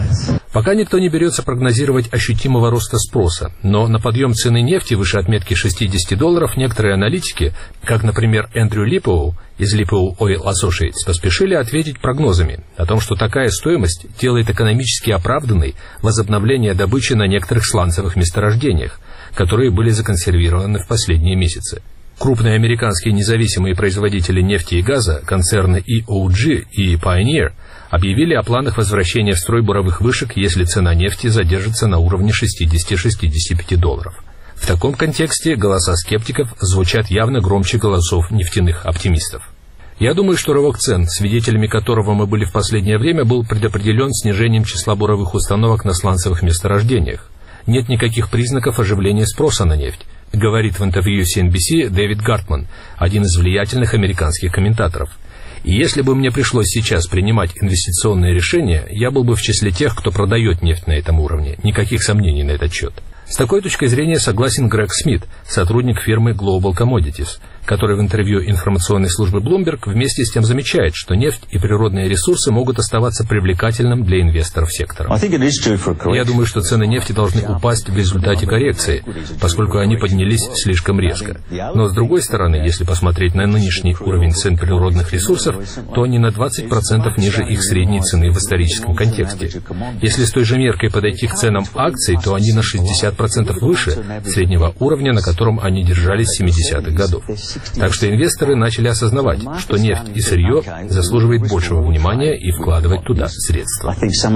Пока никто не берется прогнозировать ощутимого роста спроса, но на подъем цены нефти выше отметки шестидесяти долларов некоторые аналитики, как, например, Эндрю Липоу из Lippow Oil Associates, поспешили ответить прогнозами о том, что такая стоимость делает экономически оправданной возобновление добычи на некоторых сланцевых месторождениях, которые были законсервированы в последние месяцы. Крупные американские независимые производители нефти и газа, концерны и о джи и Pioneer, объявили о планах возвращения в строй буровых вышек, если цена нефти задержится на уровне шестидесяти-шестидесяти пяти долларов. В таком контексте голоса скептиков звучат явно громче голосов нефтяных оптимистов. Я думаю, что рывок цен, свидетелями которого мы были в последнее время, был предопределен снижением числа буровых установок на сланцевых месторождениях. Нет никаких признаков оживления спроса на нефть, говорит в интервью си эн би си Дэвид Гартман, один из влиятельных американских комментаторов. И если бы мне пришлось сейчас принимать инвестиционные решения, я был бы в числе тех, кто продает нефть на этом уровне. Никаких сомнений на этот счет. С такой точкой зрения согласен Грег Смит, сотрудник фирмы Global Commodities, который в интервью информационной службы Bloomberg вместе с тем замечает, что нефть и природные ресурсы могут оставаться привлекательным для инвесторов сектора. Я думаю, что цены нефти должны упасть в результате коррекции, поскольку они поднялись слишком резко. Но с другой стороны, если посмотреть на нынешний уровень цен природных ресурсов, то они на двадцать процентов ниже их средней цены в историческом контексте. Если с той же меркой подойти к ценам акций, то они на шестьдесят процентов выше среднего уровня, на котором они держались с семидесятых годов. Так что инвесторы начали осознавать, что нефть и сырье заслуживают большего внимания и вкладывать туда средства.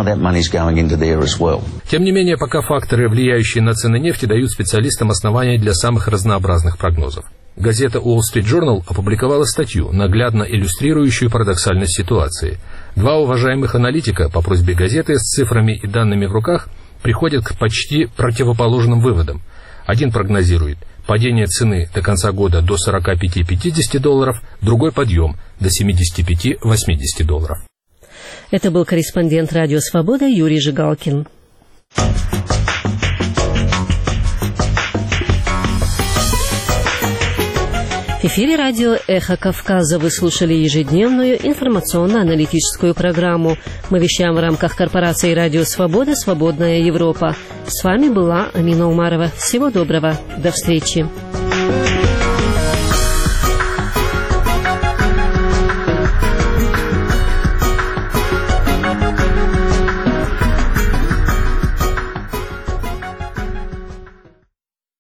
Тем не менее, пока факторы, влияющие на цены нефти, дают специалистам основания для самых разнообразных прогнозов. Газета Wall Street Journal опубликовала статью, наглядно иллюстрирующую парадоксальность ситуации. Два уважаемых аналитика по просьбе газеты с цифрами и данными в руках приходят к почти противоположным выводам. Один прогнозирует падение цены до конца года до сорок пять - пятьдесят долларов, другой подъем до семьдесят пять - восемьдесят долларов. Это был корреспондент «Радио Свобода» Юрий Жигалкин. В эфире радио «Эхо Кавказа» вы слушали ежедневную информационно-аналитическую программу. Мы вещаем в рамках корпорации «Радио Свобода. Свободная Европа». С вами была Амина Умарова. Всего доброго. До встречи.